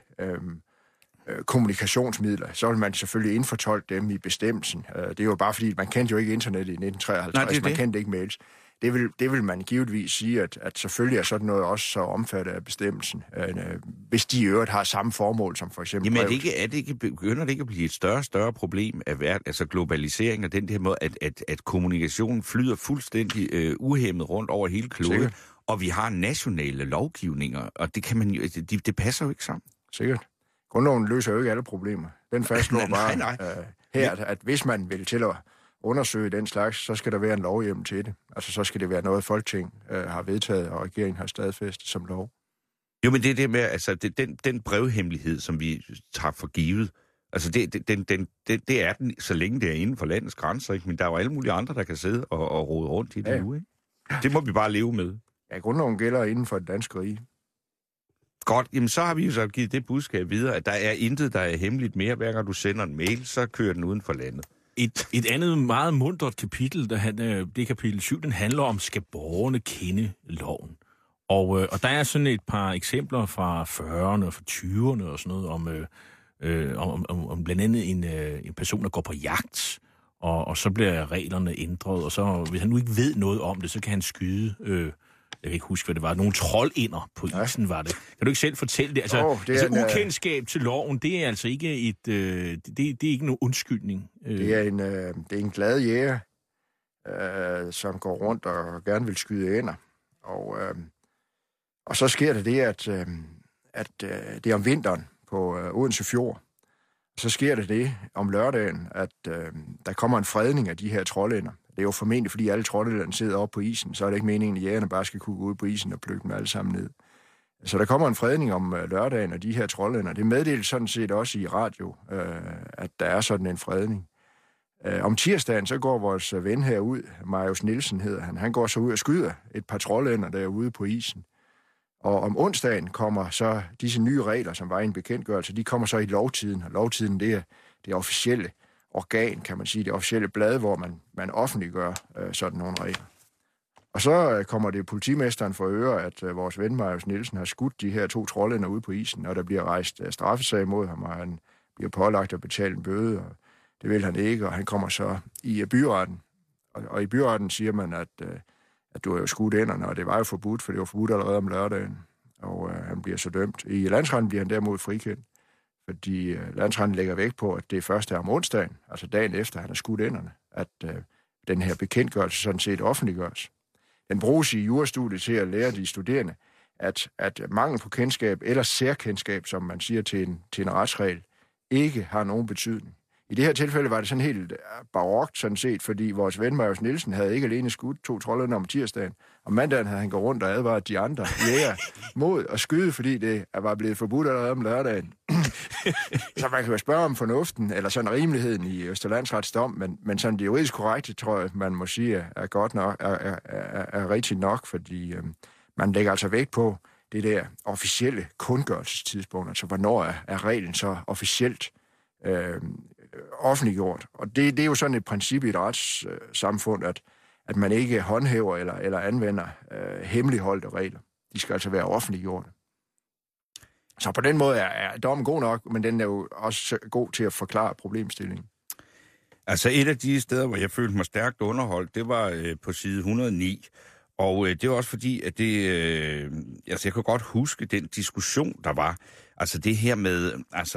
kommunikationsmidler, så vil man selvfølgelig indfortolke dem i bestemmelsen. Det er jo bare fordi, man kendte jo ikke internet i 1953, man kendte ikke mails. Det vil man givetvis sige, at selvfølgelig er sådan noget også så omfattet af bestemmelsen, hvis de i øvrigt har samme formål som for eksempel... Jamen begynder det ikke at blive et større problem af altså globalisering og den der måde, at kommunikationen flyder fuldstændig uhæmmet rundt over hele kloden, og vi har nationale lovgivninger, og det kan man jo, det passer jo ikke sammen. Sikkert. Grundloven løser jo ikke alle problemer. Den fastslår bare her, at hvis man vil til at undersøge den slags, så skal der være en lovhjemmel til det. Altså, så skal det være noget, Folketing har vedtaget, og regeringen har stadfæstet som lov. Jo, men det er det med, altså, den brevhemmelighed, som vi tager for givet, altså, det er den, så længe det er inden for landets grænser, ikke? Men der er jo alle mulige andre, der kan sidde og rode rundt i det nu, ikke? Det må vi bare leve med. Ja, grundloven gælder inden for det danske rige. Godt, jamen så har vi jo så givet det budskab videre, at der er intet, der er hemmeligt mere. Hver gang du sender en mail, så kører den uden for landet. Et andet meget muntert kapitel, det kapitel 7, den handler om, skal borgerne kende loven? Og der er sådan et par eksempler fra 40'erne og fra 20'erne og sådan noget om blandt andet en person, der går på jagt, og så bliver reglerne ændret, og så hvis han nu ikke ved noget om det, så kan han skyde... jeg kan ikke huske, hvad det var. Nogle troldinder på isen var det. Kan du ikke selv fortælle det? Altså, ukendskab til loven, det er altså ikke det er ikke nogen undskyldning. Det er en glad jæger, som går rundt og gerne vil skyde ænder. Og så sker det, at det er om vinteren på Odense Fjord. Så sker det om lørdagen, at der kommer en fredning af de her troldænder. Det er jo formentlig, fordi alle troldænderne sidder oppe på isen, så er det ikke meningen, at jægerne bare skal kunne gå ud på isen og plukke dem alle sammen ned. Så der kommer en fredning om lørdagen af de her troldænder. Det meddeles sådan set også i radio, at der er sådan en fredning. Om tirsdagen, så går vores ven herud, Marius Nielsen hedder han, han går så ud og skyder et par troldænder derude på isen. Og om onsdagen kommer så disse nye regler, som var i en bekendtgørelse, de kommer så i lovtiden. Og lovtiden, det er det officielle organ, kan man sige, det officielle blad, hvor man offentliggør sådan nogle regler. Og så kommer det politimesteren for øre, at vores ven Marius Nielsen har skudt de her 2 troldænder ude på isen, og der bliver rejst straffesag mod ham, og han bliver pålagt at betale en bøde, og det vil han ikke, og han kommer så i byretten. Og i byretten siger man, at du har jo skudt ænderne, og det var jo forbudt, for det var forbudt allerede om lørdagen, og han bliver så dømt. I landsretten bliver han derimod frikendt, fordi landsretten lægger vægt på, at det først er om onsdagen, altså dagen efter, han har skudt ænderne, at den her bekendtgørelse sådan set offentliggøres. Den bruges i jurastudiet til at lære de studerende, at mangel på kendskab eller særkendskab, som man siger til en retsregel, ikke har nogen betydning. I det her tilfælde var det sådan helt barokt sådan set, fordi vores ven Marius Nielsen havde ikke alene skudt 2 troldænder om tirsdagen. Om mandagen havde han gået rundt og advaret de andre jæger mod at skyde, fordi det var blevet forbudt allerede om lørdagen. Så man kan jo spørge om fornuften, eller sådan rimeligheden i Østerlandsrets dom, men sådan det juridisk korrekte, tror jeg, man må sige, er godt nok, er rigtigt nok, fordi man lægger altså vægt på det der officielle kundgørelsestidspunkt, altså hvornår er reglen så officielt offentliggjort. Og det er jo sådan et princip i et retssamfund, at man ikke håndhæver eller anvender hemmeligholdte regler. De skal altså være offentliggjorte. Så på den måde er dommen god nok, men den er jo også god til at forklare problemstillingen. Altså et af de steder, hvor jeg følte mig stærkt underholdt, det var på side 109. Og det var også fordi, at jeg kan godt huske den diskussion, der var. Altså det her med,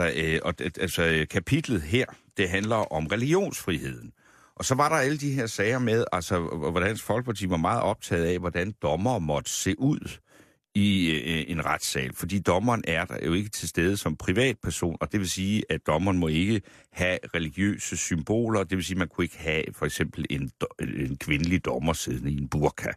kapitlet her, det handler om religionsfriheden. Og så var der alle de her sager med, altså hvordan Folkeparti var meget optaget af, hvordan dommere måtte se ud i en retssal. Fordi dommeren er der jo ikke til stede som privatperson, og det vil sige, at dommeren må ikke have religiøse symboler. Det vil sige, at man kunne ikke have for eksempel en kvindelig dommer siddende i en burka.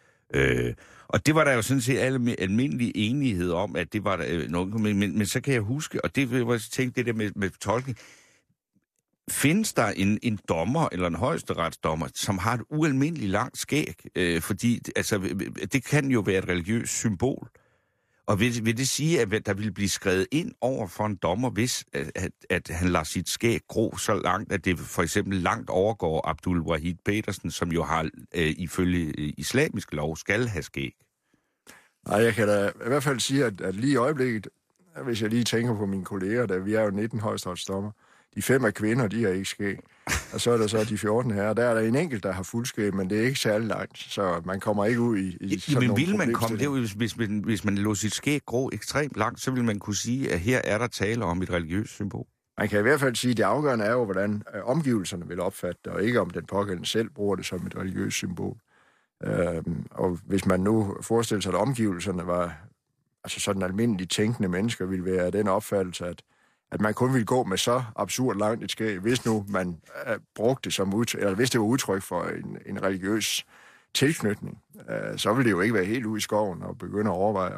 Og det var der jo sådan set almindelig enighed om, at det var der noget, men så kan jeg huske, og det var jeg tænkte det der med tolkning. Findes der en dommer eller en højesteretsdommer, som har et ualmindeligt langt skæg? Fordi altså, det kan jo være et religiøst symbol. Og vil det sige, at der vil blive skrevet ind over for en dommer, hvis at han lader sit skæg gro så langt, at det for eksempel langt overgår Abdul Wahid Petersen, som jo har ifølge islamisk lov skal have skæg? Nej, jeg kan da i hvert fald sige, at lige i øjeblikket, hvis jeg lige tænker på mine kolleger, der vi er jo 19 højesteretsdommer, de 5 er kvinder, de har ikke skæg. Og så er der så de 14 her. Der er der en enkelt, der har fuldskæg, men det er ikke særlig langt, så man kommer ikke ud i sådan nogle vil man komme, det er jo, hvis man lå sit skæg gro ekstremt langt, så vil man kunne sige, at her er der tale om et religiøst symbol. Man kan i hvert fald sige, at det afgørende er jo, hvordan omgivelserne vil opfatte det, og ikke om den pågældende selv bruger det som et religiøst symbol. Og hvis man nu forestiller sig, at omgivelserne var altså sådan almindelige tænkende mennesker, ville være af den opfattelse, at man kun ville gå med så absurd langt et skæg, hvis nu man brugte det som eller hvis det var udtryk for en religiøs tilknytning, så ville det jo ikke være helt ude i skoven og begynde at overveje,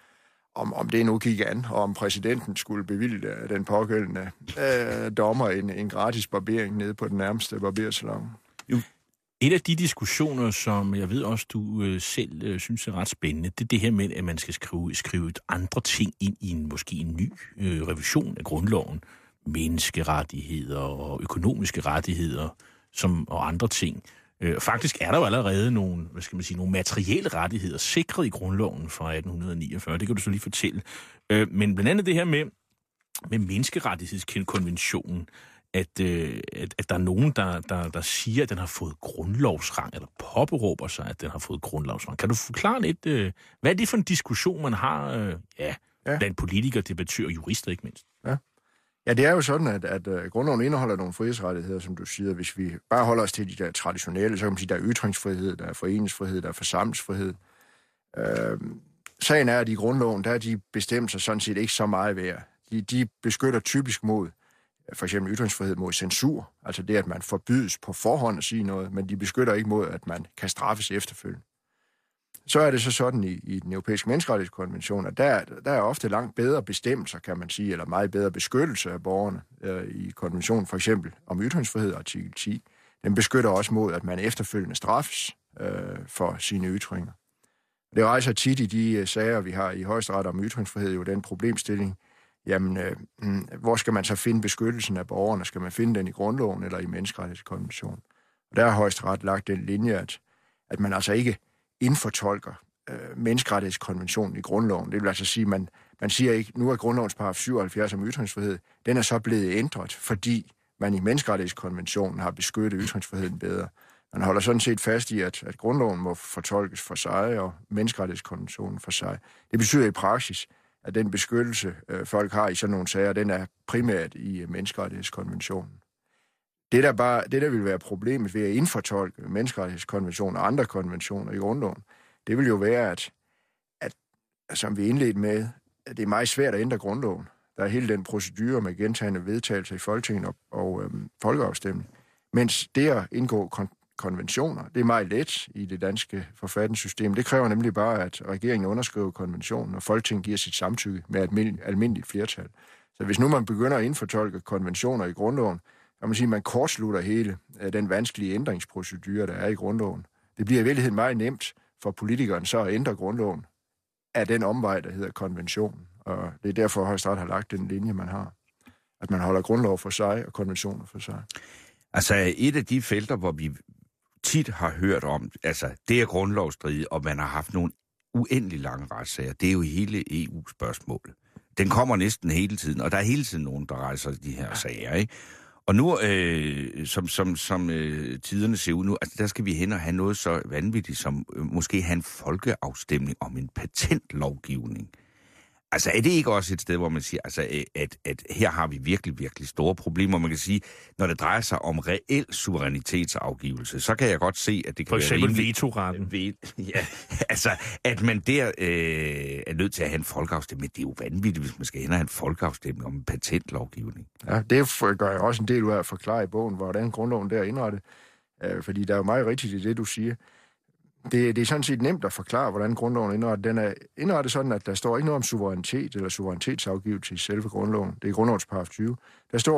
om det nu gik an, og om præsidenten skulle bevilge den pågældende dommer en gratis barbering nede på den nærmeste barbersalon. Et af de diskussioner, som jeg ved også, du selv synes er ret spændende, det er det her med, at man skal skrive andre ting ind i måske en ny revision af grundloven. Menneskerettigheder og økonomiske rettigheder og andre ting. Faktisk er der jo allerede nogle materielle rettigheder sikret i grundloven fra 1849. Det kan du så lige fortælle. Men blandt andet det her med menneskerettighedskonventionen, at der er nogen, der siger, at den har fået grundlovsrang, eller påberåber sig, at den har fået grundlovsrang. Kan du forklare lidt, hvad er det for en diskussion, man har blandt politikere, debattører og jurister ikke mindst? Ja, det er jo sådan, at grundloven indeholder nogle frihedsrettigheder, som du siger. Hvis vi bare holder os til de der traditionelle, så kan man sige, der er ytringsfrihed, der er foreningsfrihed, der er forsamlingsfrihed. Sagen er, at i grundloven, der er de bestemmelser sådan set ikke så meget værd. De beskytter typisk mod for eksempel ytringsfrihed mod censur, altså det, at man forbydes på forhånd at sige noget, men de beskytter ikke mod, at man kan straffes efterfølgende. Så er det så sådan i den europæiske menneskerettighedskonvention, at der er ofte langt bedre bestemmelser, kan man sige, eller meget bedre beskyttelse af borgerne i konventionen, for eksempel om ytringsfrihed, artikel 10. Den beskytter også mod, at man efterfølgende straffes for sine ytringer. Det rejser tit i de sager, vi har i Højesteret om ytringsfrihed, jo den problemstilling, jamen, hvor skal man så finde beskyttelsen af borgerne? Skal man finde den i grundloven eller i menneskerettighedskonventionen? Og der har Højesteret lagt den linje, at man altså ikke indfortolker menneskerettighedskonventionen i grundloven. Det vil altså sige, man siger ikke, nu er grundlovens paragraf 77 om ytringsfrihed, den er så blevet ændret, fordi man i menneskerettighedskonventionen har beskyttet ytringsfriheden bedre. Man holder sådan set fast i, at grundloven må fortolkes for sig, og menneskerettighedskonventionen for sig. Det betyder i praksis, at den beskyttelse, folk har i sådan nogle sager, den er primært i menneskerettighedskonventionen. Det der vil være problemet ved at indfortolke menneskerettighedskonventionen og andre konventioner i grundloven, det vil jo være, at som vi indledte med, at det er meget svært at ændre grundloven. Der er hele den procedure med gentagne vedtagelser i Folketinget og folkeafstemning. Mens det at indgå konventioner, det er meget let i det danske forfatningssystem. Det kræver nemlig bare, at regeringen underskriver konventionen, og Folketinget giver sit samtykke med et almindeligt flertal. Så hvis nu man begynder at indfortolke konventioner i grundloven, kan man sige, at man kortslutter hele den vanskelige ændringsprocedure, der er i grundloven. Det bliver i virkeligheden meget nemt for politikeren så at ændre grundloven af den omvej, der hedder konventionen. Og det er derfor, at Højesteret har lagt den linje, man har. At man holder grundlov for sig og konventioner for sig. Altså et af de felter, hvor vi tit har hørt om, altså det er grundlovsstridigt, og man har haft nogle uendelig lange retssager, det er jo hele EU-spørgsmålet. Den kommer næsten hele tiden, og der er hele tiden nogen, der rejser de her sager, ikke? Og nu, som tiderne ser ud nu, altså der skal vi hen og have noget så vanvittigt som måske have en folkeafstemning om en patentlovgivning. Altså er det ikke også et sted, hvor man siger, altså, at her har vi virkelig, virkelig store problemer? Man kan sige, når det drejer sig om reel suverænitetsafgivelse, så kan jeg godt se, at det kan være rimelig... For eksempel vetoretten. Ja, altså, at man der er nødt til at have en folkeafstemning. Det er jo vanvittigt, hvis man skal hen og have en folkeafstemning om en patentlovgivning. Ja, det gør jeg også en del ud af at forklare i bogen, hvordan grundloven der er indrettet. Fordi der er jo meget rigtigt i det, du siger. Det er sådan set nemt at forklare, hvordan grundloven er indrettet. Den er indrettet sådan, at der står ikke noget om suverænitet eller suverænitetsafgivelse i selve grundloven. Det er grundlovens paragraf 20. Der står,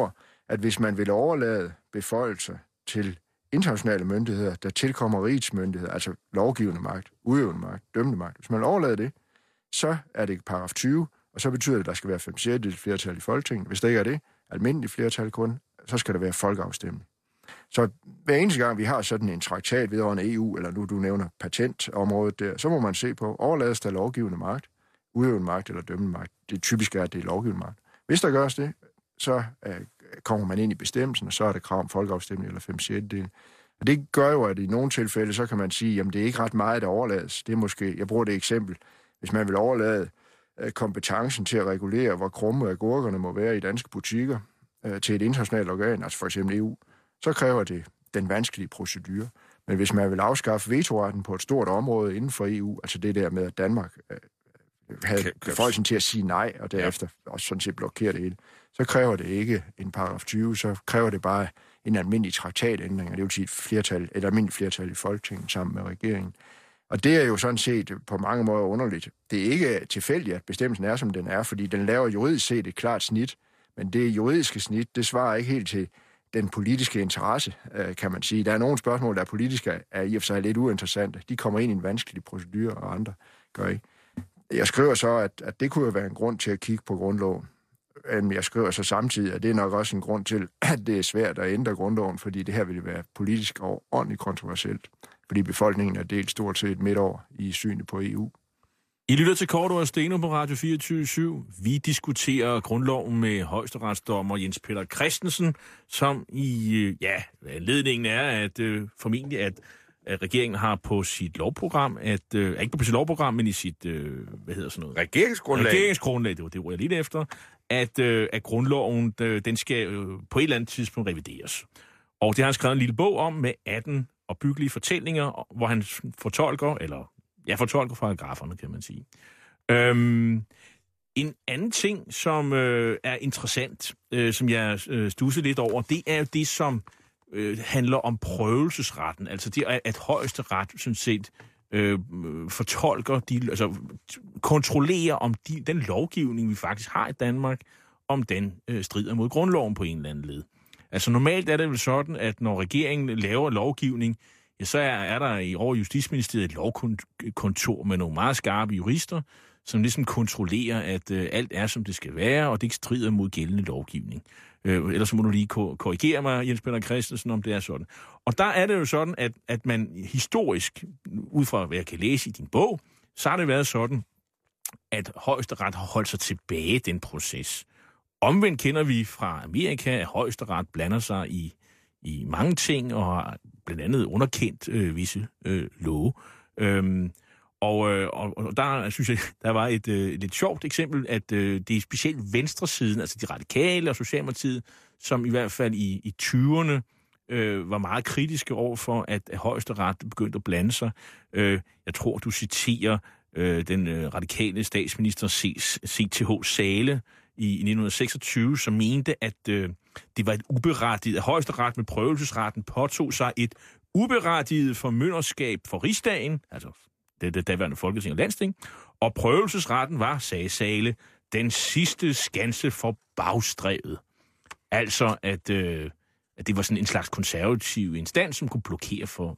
at hvis man vil overlade beføjelser til internationale myndigheder, der tilkommer rigets myndigheder, altså lovgivende magt, udøvende magt, dømmende magt, hvis man overlader det, så er det paragraf 20, og så betyder det, at der skal være 5/6 flertal i Folketinget. Hvis det ikke er det, almindeligt flertal kun, så skal der være folkeafstemning. Så hver eneste gang, vi har sådan en traktat vedrørende EU, eller nu du nævner patentområdet der, så må man se på, overlades der lovgivende magt, udøvende magt eller dømmende magt. Det typisk er, at det er lovgivende magt. Hvis der gøres det, så kommer man ind i bestemmelsen, og så er der krav om folkeafstemning eller 5/6. Og det gør jo, at i nogle tilfælde, så kan man sige, jamen det er ikke ret meget, der overlades. Det er måske, jeg bruger det eksempel, hvis man vil overlade kompetencen til at regulere, hvor krumme agurkerne må være i danske butikker, til et internationalt organ, altså for eksempel EU, så kræver det den vanskelige procedure. Men hvis man vil afskaffe vetoretten på et stort område inden for EU, altså det der med, at Danmark havde befolkningen til at sige nej, og derefter også sådan set blokere det hele, så kræver det ikke en paragraf 20, så kræver det bare en almindelig traktatændring, og det vil sige et almindeligt flertal i Folketinget sammen med regeringen. Og det er jo sådan set på mange måder underligt. Det er ikke tilfældigt, at bestemmelsen er, som den er, fordi den laver juridisk set et klart snit, men det juridiske snit, det svarer ikke helt til den politiske interesse, kan man sige. Der er nogle spørgsmål, der er politiske, er i og for sig lidt uinteressante. De kommer ind i en vanskelig procedure, og andre gør ikke. Jeg skriver så, at det kunne jo være en grund til at kigge på grundloven. Men jeg skriver så samtidig, at det er nok også en grund til, at det er svært at ændre grundloven, fordi det her vil være politisk og ordentligt kontroversielt. Fordi befolkningen er delt stort set midt over i synet på EU. I lytter til Cordua og Steno på Radio 24/7. Vi diskuterer grundloven med højesteretsdommer Jens Peter Christensen, som i ledningen er, at formentlig at regeringen har på sit lovprogram, ikke på sit lovprogram, men i sit, regeringsgrundlag, det var det ord, jeg lige efter, at grundloven, den skal på et eller andet tidspunkt revideres. Og det har han skrevet en lille bog om med 18 opbyggelige fortællinger, hvor han fortolker paragraferne, kan man sige. En anden ting, som er interessant, som jeg studser lidt over, det er jo det, som handler om prøvelsesretten. Altså det, at højesteret sådan set fortolker, kontrollerer om den lovgivning, vi faktisk har i Danmark, om den strider mod grundloven på en eller anden led. Altså normalt er det vel sådan, at når regeringen laver lovgivning, så er der over Justitsministeriet et lovkontor med nogle meget skarpe jurister, som ligesom kontrollerer, at alt er, som det skal være, og det ikke strider mod gældende lovgivning. Ellers så må du lige korrigere mig, Jens Peter Christensen, om det er sådan. Og der er det jo sådan, at man historisk, ud fra hvad jeg kan læse i din bog, så har det været sådan, at højesteret har holdt sig tilbage i den proces. Omvendt kender vi fra Amerika, at højesteret blander sig i mange ting, og har blandt andet underkendt visse love. Og der synes jeg, der var et lidt sjovt eksempel, at det er specielt venstresiden, altså de radikale og Socialdemokratiet, som i hvert fald i 20'erne var meget kritiske over for, at højesteret begyndte at blande sig. Jeg tror, du citerer den radikale statsminister C.T.H. Zahle i 1926, som mente, at det var et uberettiget, at højesteret med prøvelsesretten påtog sig et uberettiget formynderskab for rigsdagen, altså det daværende Folketing og Landsting, og prøvelsesretten var, sagde Zahle, den sidste skanse for bagstrevet. Altså, at det var sådan en slags konservativ instans, som kunne blokere for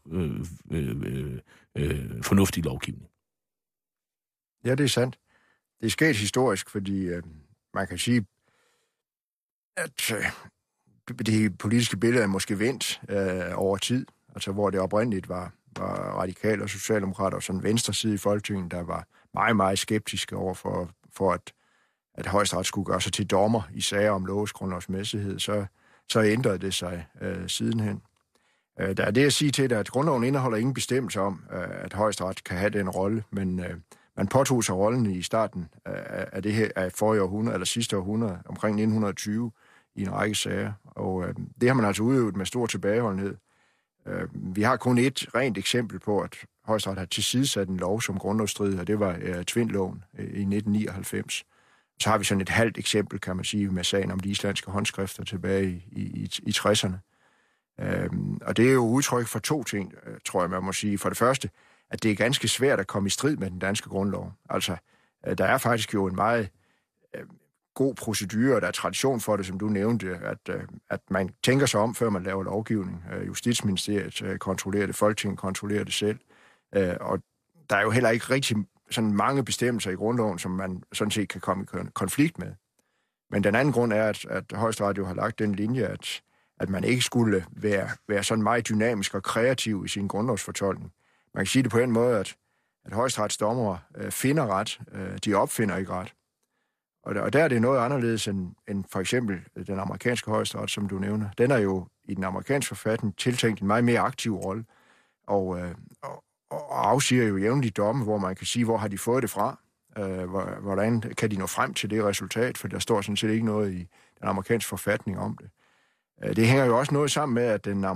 fornuftig lovgivning. Ja, det er sandt. Det er sket historisk, fordi man kan sige, at det politiske billede er måske vendt over tid, altså hvor det oprindeligt var radikale og socialdemokrater og sådan venstre side i Folketinget, der var meget, meget skeptiske over for at højesteret skulle gøre sig til dommer i sager om lovs grundlovsmæssighed, så ændrede det sig sidenhen. Der er det at sige til dig, at grundloven indeholder ingen bestemmelse om, at højesteret kan have den rolle, men man påtog sig rollen i starten af det her af forrige århundrede, eller sidste århundrede, omkring 1920, i en række sager. Og det har man altså udøvet med stor tilbageholdenhed. Vi har kun et rent eksempel på, at højesteret har tilsidesat en lov som grundlovsstridig, og det var Tvindloven i 1999. Så har vi sådan et halvt eksempel, kan man sige, med sagen om de islandske håndskrifter tilbage i 60'erne. Og det er jo udtryk for to ting, tror jeg, man må sige. For det første, at det er ganske svært at komme i strid med den danske grundlov. Altså, der er faktisk jo en meget god procedure, og der er tradition for det, som du nævnte, at man tænker sig om, før man laver lovgivning. Justitsministeriet kontrollerer det, Folketinget kontrollerer det selv, og der er jo heller ikke rigtig sådan mange bestemmelser i grundloven, som man sådan set kan komme i konflikt med. Men den anden grund er, at Højesteret jo har lagt den linje, at man ikke skulle være sådan meget dynamisk og kreativ i sin grundlovsfortolkning. Man kan sige det på en måde, at Højesterets dommere finder ret, de opfinder ikke ret. Og der er det noget anderledes end for eksempel den amerikanske højesteret, som du nævner. Den er jo i den amerikanske forfatning tiltænkt en meget mere aktiv rolle, og afsiger jo jævnligt domme, hvor man kan sige, hvor har de fået det fra? Hvordan kan de nå frem til det resultat? For der står sådan set ikke noget i den amerikanske forfatning om det. Det hænger jo også noget sammen med, at den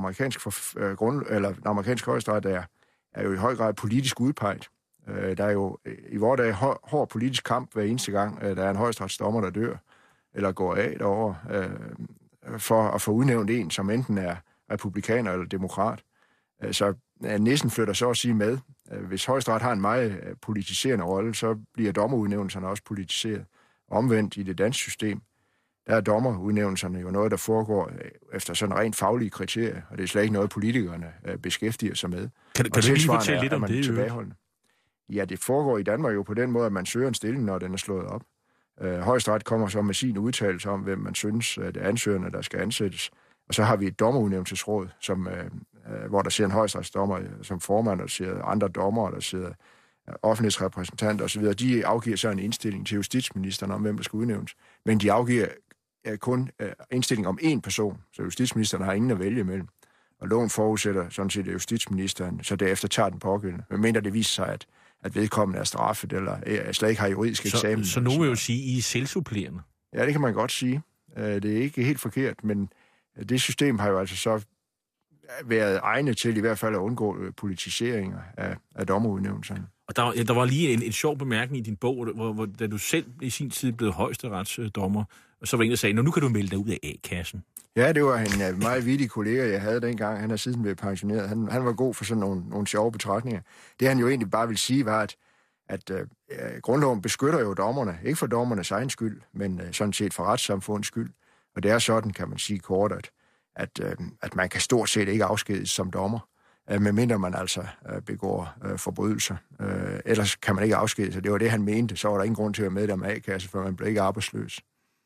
amerikanske højesteret er jo i høj grad politisk udpeget. Der er jo i vores dag hård politisk kamp hver eneste gang, der er en højesteretsdommer, der dør, eller går af derovre, for at få udnævnt en, som enten er republikaner eller demokrat. Så næsten flytter så at sige med. Hvis Højesteret har en meget politiserende rolle, så bliver dommerudnævnelserne også politiseret. Omvendt i det danske system, der er dommerudnævnelserne jo noget, der foregår efter sådan rent faglige kriterier, og det er slet ikke noget, politikerne beskæftiger sig med. Kan du lige fortælle lidt om det? Ja, det foregår i Danmark jo på den måde, at man søger en stilling, når den er slået op. Højesteret kommer så med sin udtalelse om, hvem man synes, at ansøgerne, der skal ansættes. Og så har vi et dommerudnævnelsesråd, hvor der sidder en højesteretsdommer som formand, og der sidder andre dommere, der sidder offentlighedsrepræsentanter osv. De afgiver så en indstilling til justitsministeren om, hvem der skal udnævnes. Men de afgiver kun indstilling om én person, så justitsministeren har ingen at vælge imellem. Og loven forudsætter sådan set justitsministeren, så derefter tager den pågældende. Men mindre det viser sig, at vedkommende er straffet, eller slet ikke har juridisk eksamen. Så nogen vil jo sige, I er selvsupplerende? Ja, det kan man godt sige. Det er ikke helt forkert, men det system har jo altså så været egnet til i hvert fald at undgå politiseringer af dommerudnævnelserne. Og der var lige en sjov bemærkning i din bog, hvor da du selv i sin tid blev højesteretsdommer, og så var en, der sagde, nu kan du melde dig ud af A-kassen. Ja, det var en meget vittig kollega, jeg havde dengang. Han er siden blevet pensioneret. Han var god for sådan nogle sjove betragtninger. Det han jo egentlig bare vil sige, var, at grundloven beskytter jo dommerne. Ikke for dommernes egen skyld, men sådan set for retssamfundets skyld. Og det er sådan, kan man sige kort, at man kan stort set ikke afskediges som dommer, medmindre man altså begår forbrydelser. Ellers kan man ikke afskediges, og det var det, han mente. Så var der ingen grund til at være medlem af A-kasse, for man blev ikke arbejdsløs.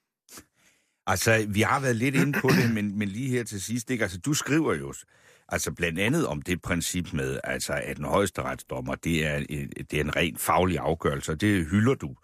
Altså, vi har været lidt inde på det, men lige her til sidst, ikke? Altså, du skriver jo altså blandt andet om det princip med, altså, at en højesteretsdommer, det er en rent faglig afgørelse, og det hylder du.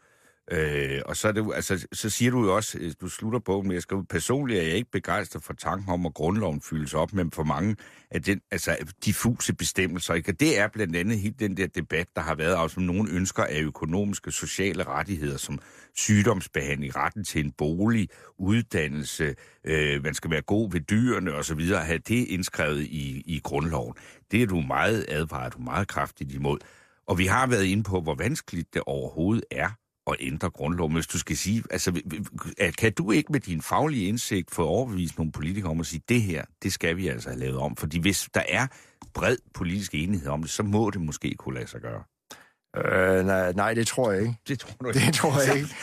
Og så, er det, altså, så siger du jo også, du slutter bogen med at skrive, personligt er jeg ikke begejstret for tanken om, at grundloven fyldes op med for mange af den, altså, diffuse bestemmelser. Ikke? Og det er blandt andet helt den der debat, der har været, og som nogen ønsker af økonomiske, sociale rettigheder, som sygdomsbehandling, retten til en bolig, uddannelse, man skal være god ved dyrene osv., have det indskrevet i grundloven. Det er du meget advaret, du meget kraftigt imod. Og vi har været inde på, hvor vanskeligt det overhovedet er at ændre grundloven. Hvis du skal sige, altså, kan du ikke med din faglige indsigt få overbevist nogle politikere om at sige, det her, det skal vi altså have lavet om? Fordi hvis der er bred politisk enighed om det, så må det måske kunne lade sig gøre. Nej, det tror jeg ikke. Det tror du ikke? Det tror jeg ikke,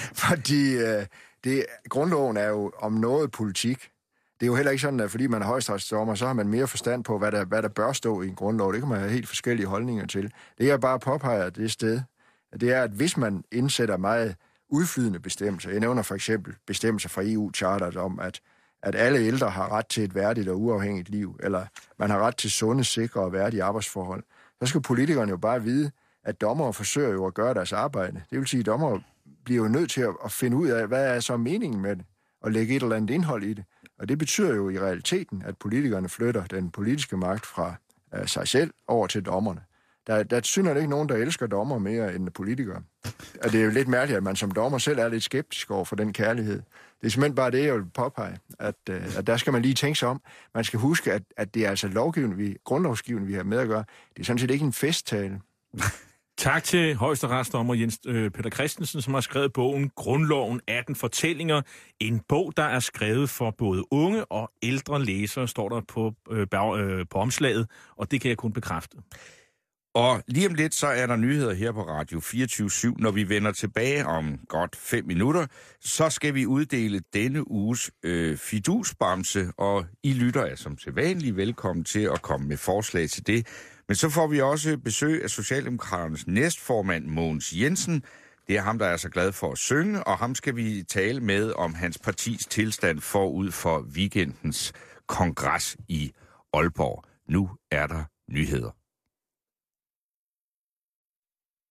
fordi grundloven er jo om noget politik. Det er jo heller ikke sådan, at fordi man er højesteretsdommer, så har man mere forstand på, hvad der bør stå i en grundlov. Det kan man have helt forskellige holdninger til. Det jeg bare påpeger det sted, det er, at hvis man indsætter meget udflydende bestemmelser, jeg nævner for eksempel bestemmelser fra EU-charteret om, at alle ældre har ret til et værdigt og uafhængigt liv, eller man har ret til sunde, sikre og værdige arbejdsforhold, så skal politikerne jo bare vide, at dommere forsøger jo at gøre deres arbejde. Det vil sige, at dommere bliver jo nødt til at finde ud af, hvad er så meningen med det, og lægge et eller andet indhold i det. Og det betyder jo i realiteten, at politikerne flytter den politiske magt fra sig selv over til dommerne. Der synes ikke nogen, der elsker dommer mere end politikere. Og det er jo lidt mærkeligt, at man som dommer selv er lidt skeptisk over for den kærlighed. Det er simpelthen bare det, jeg vil påpege, at der skal man lige tænke sig om. Man skal huske, at det er altså grundlovsgivende, vi har med at gøre. Det er sådan set ikke en festtale. Tak til højesteretsdommer Jens Peter Christensen, som har skrevet bogen Grundloven 18 fortællinger. En bog, der er skrevet for både unge og ældre læsere, står der på omslaget, og det kan jeg kun bekræfte. Og lige om lidt, så er der nyheder her på Radio 24/7. Når vi vender tilbage om godt 5 minutter, så skal vi uddele denne uges fidusbamse, og I lytter er som sædvanligt velkommen til at komme med forslag til det. Men så får vi også besøg af Socialdemokraternes næstformand Mogens Jensen. Det er ham, der er så glad for at synge, og ham skal vi tale med om hans partis tilstand forud for weekendens kongres i Aalborg. Nu er der nyheder.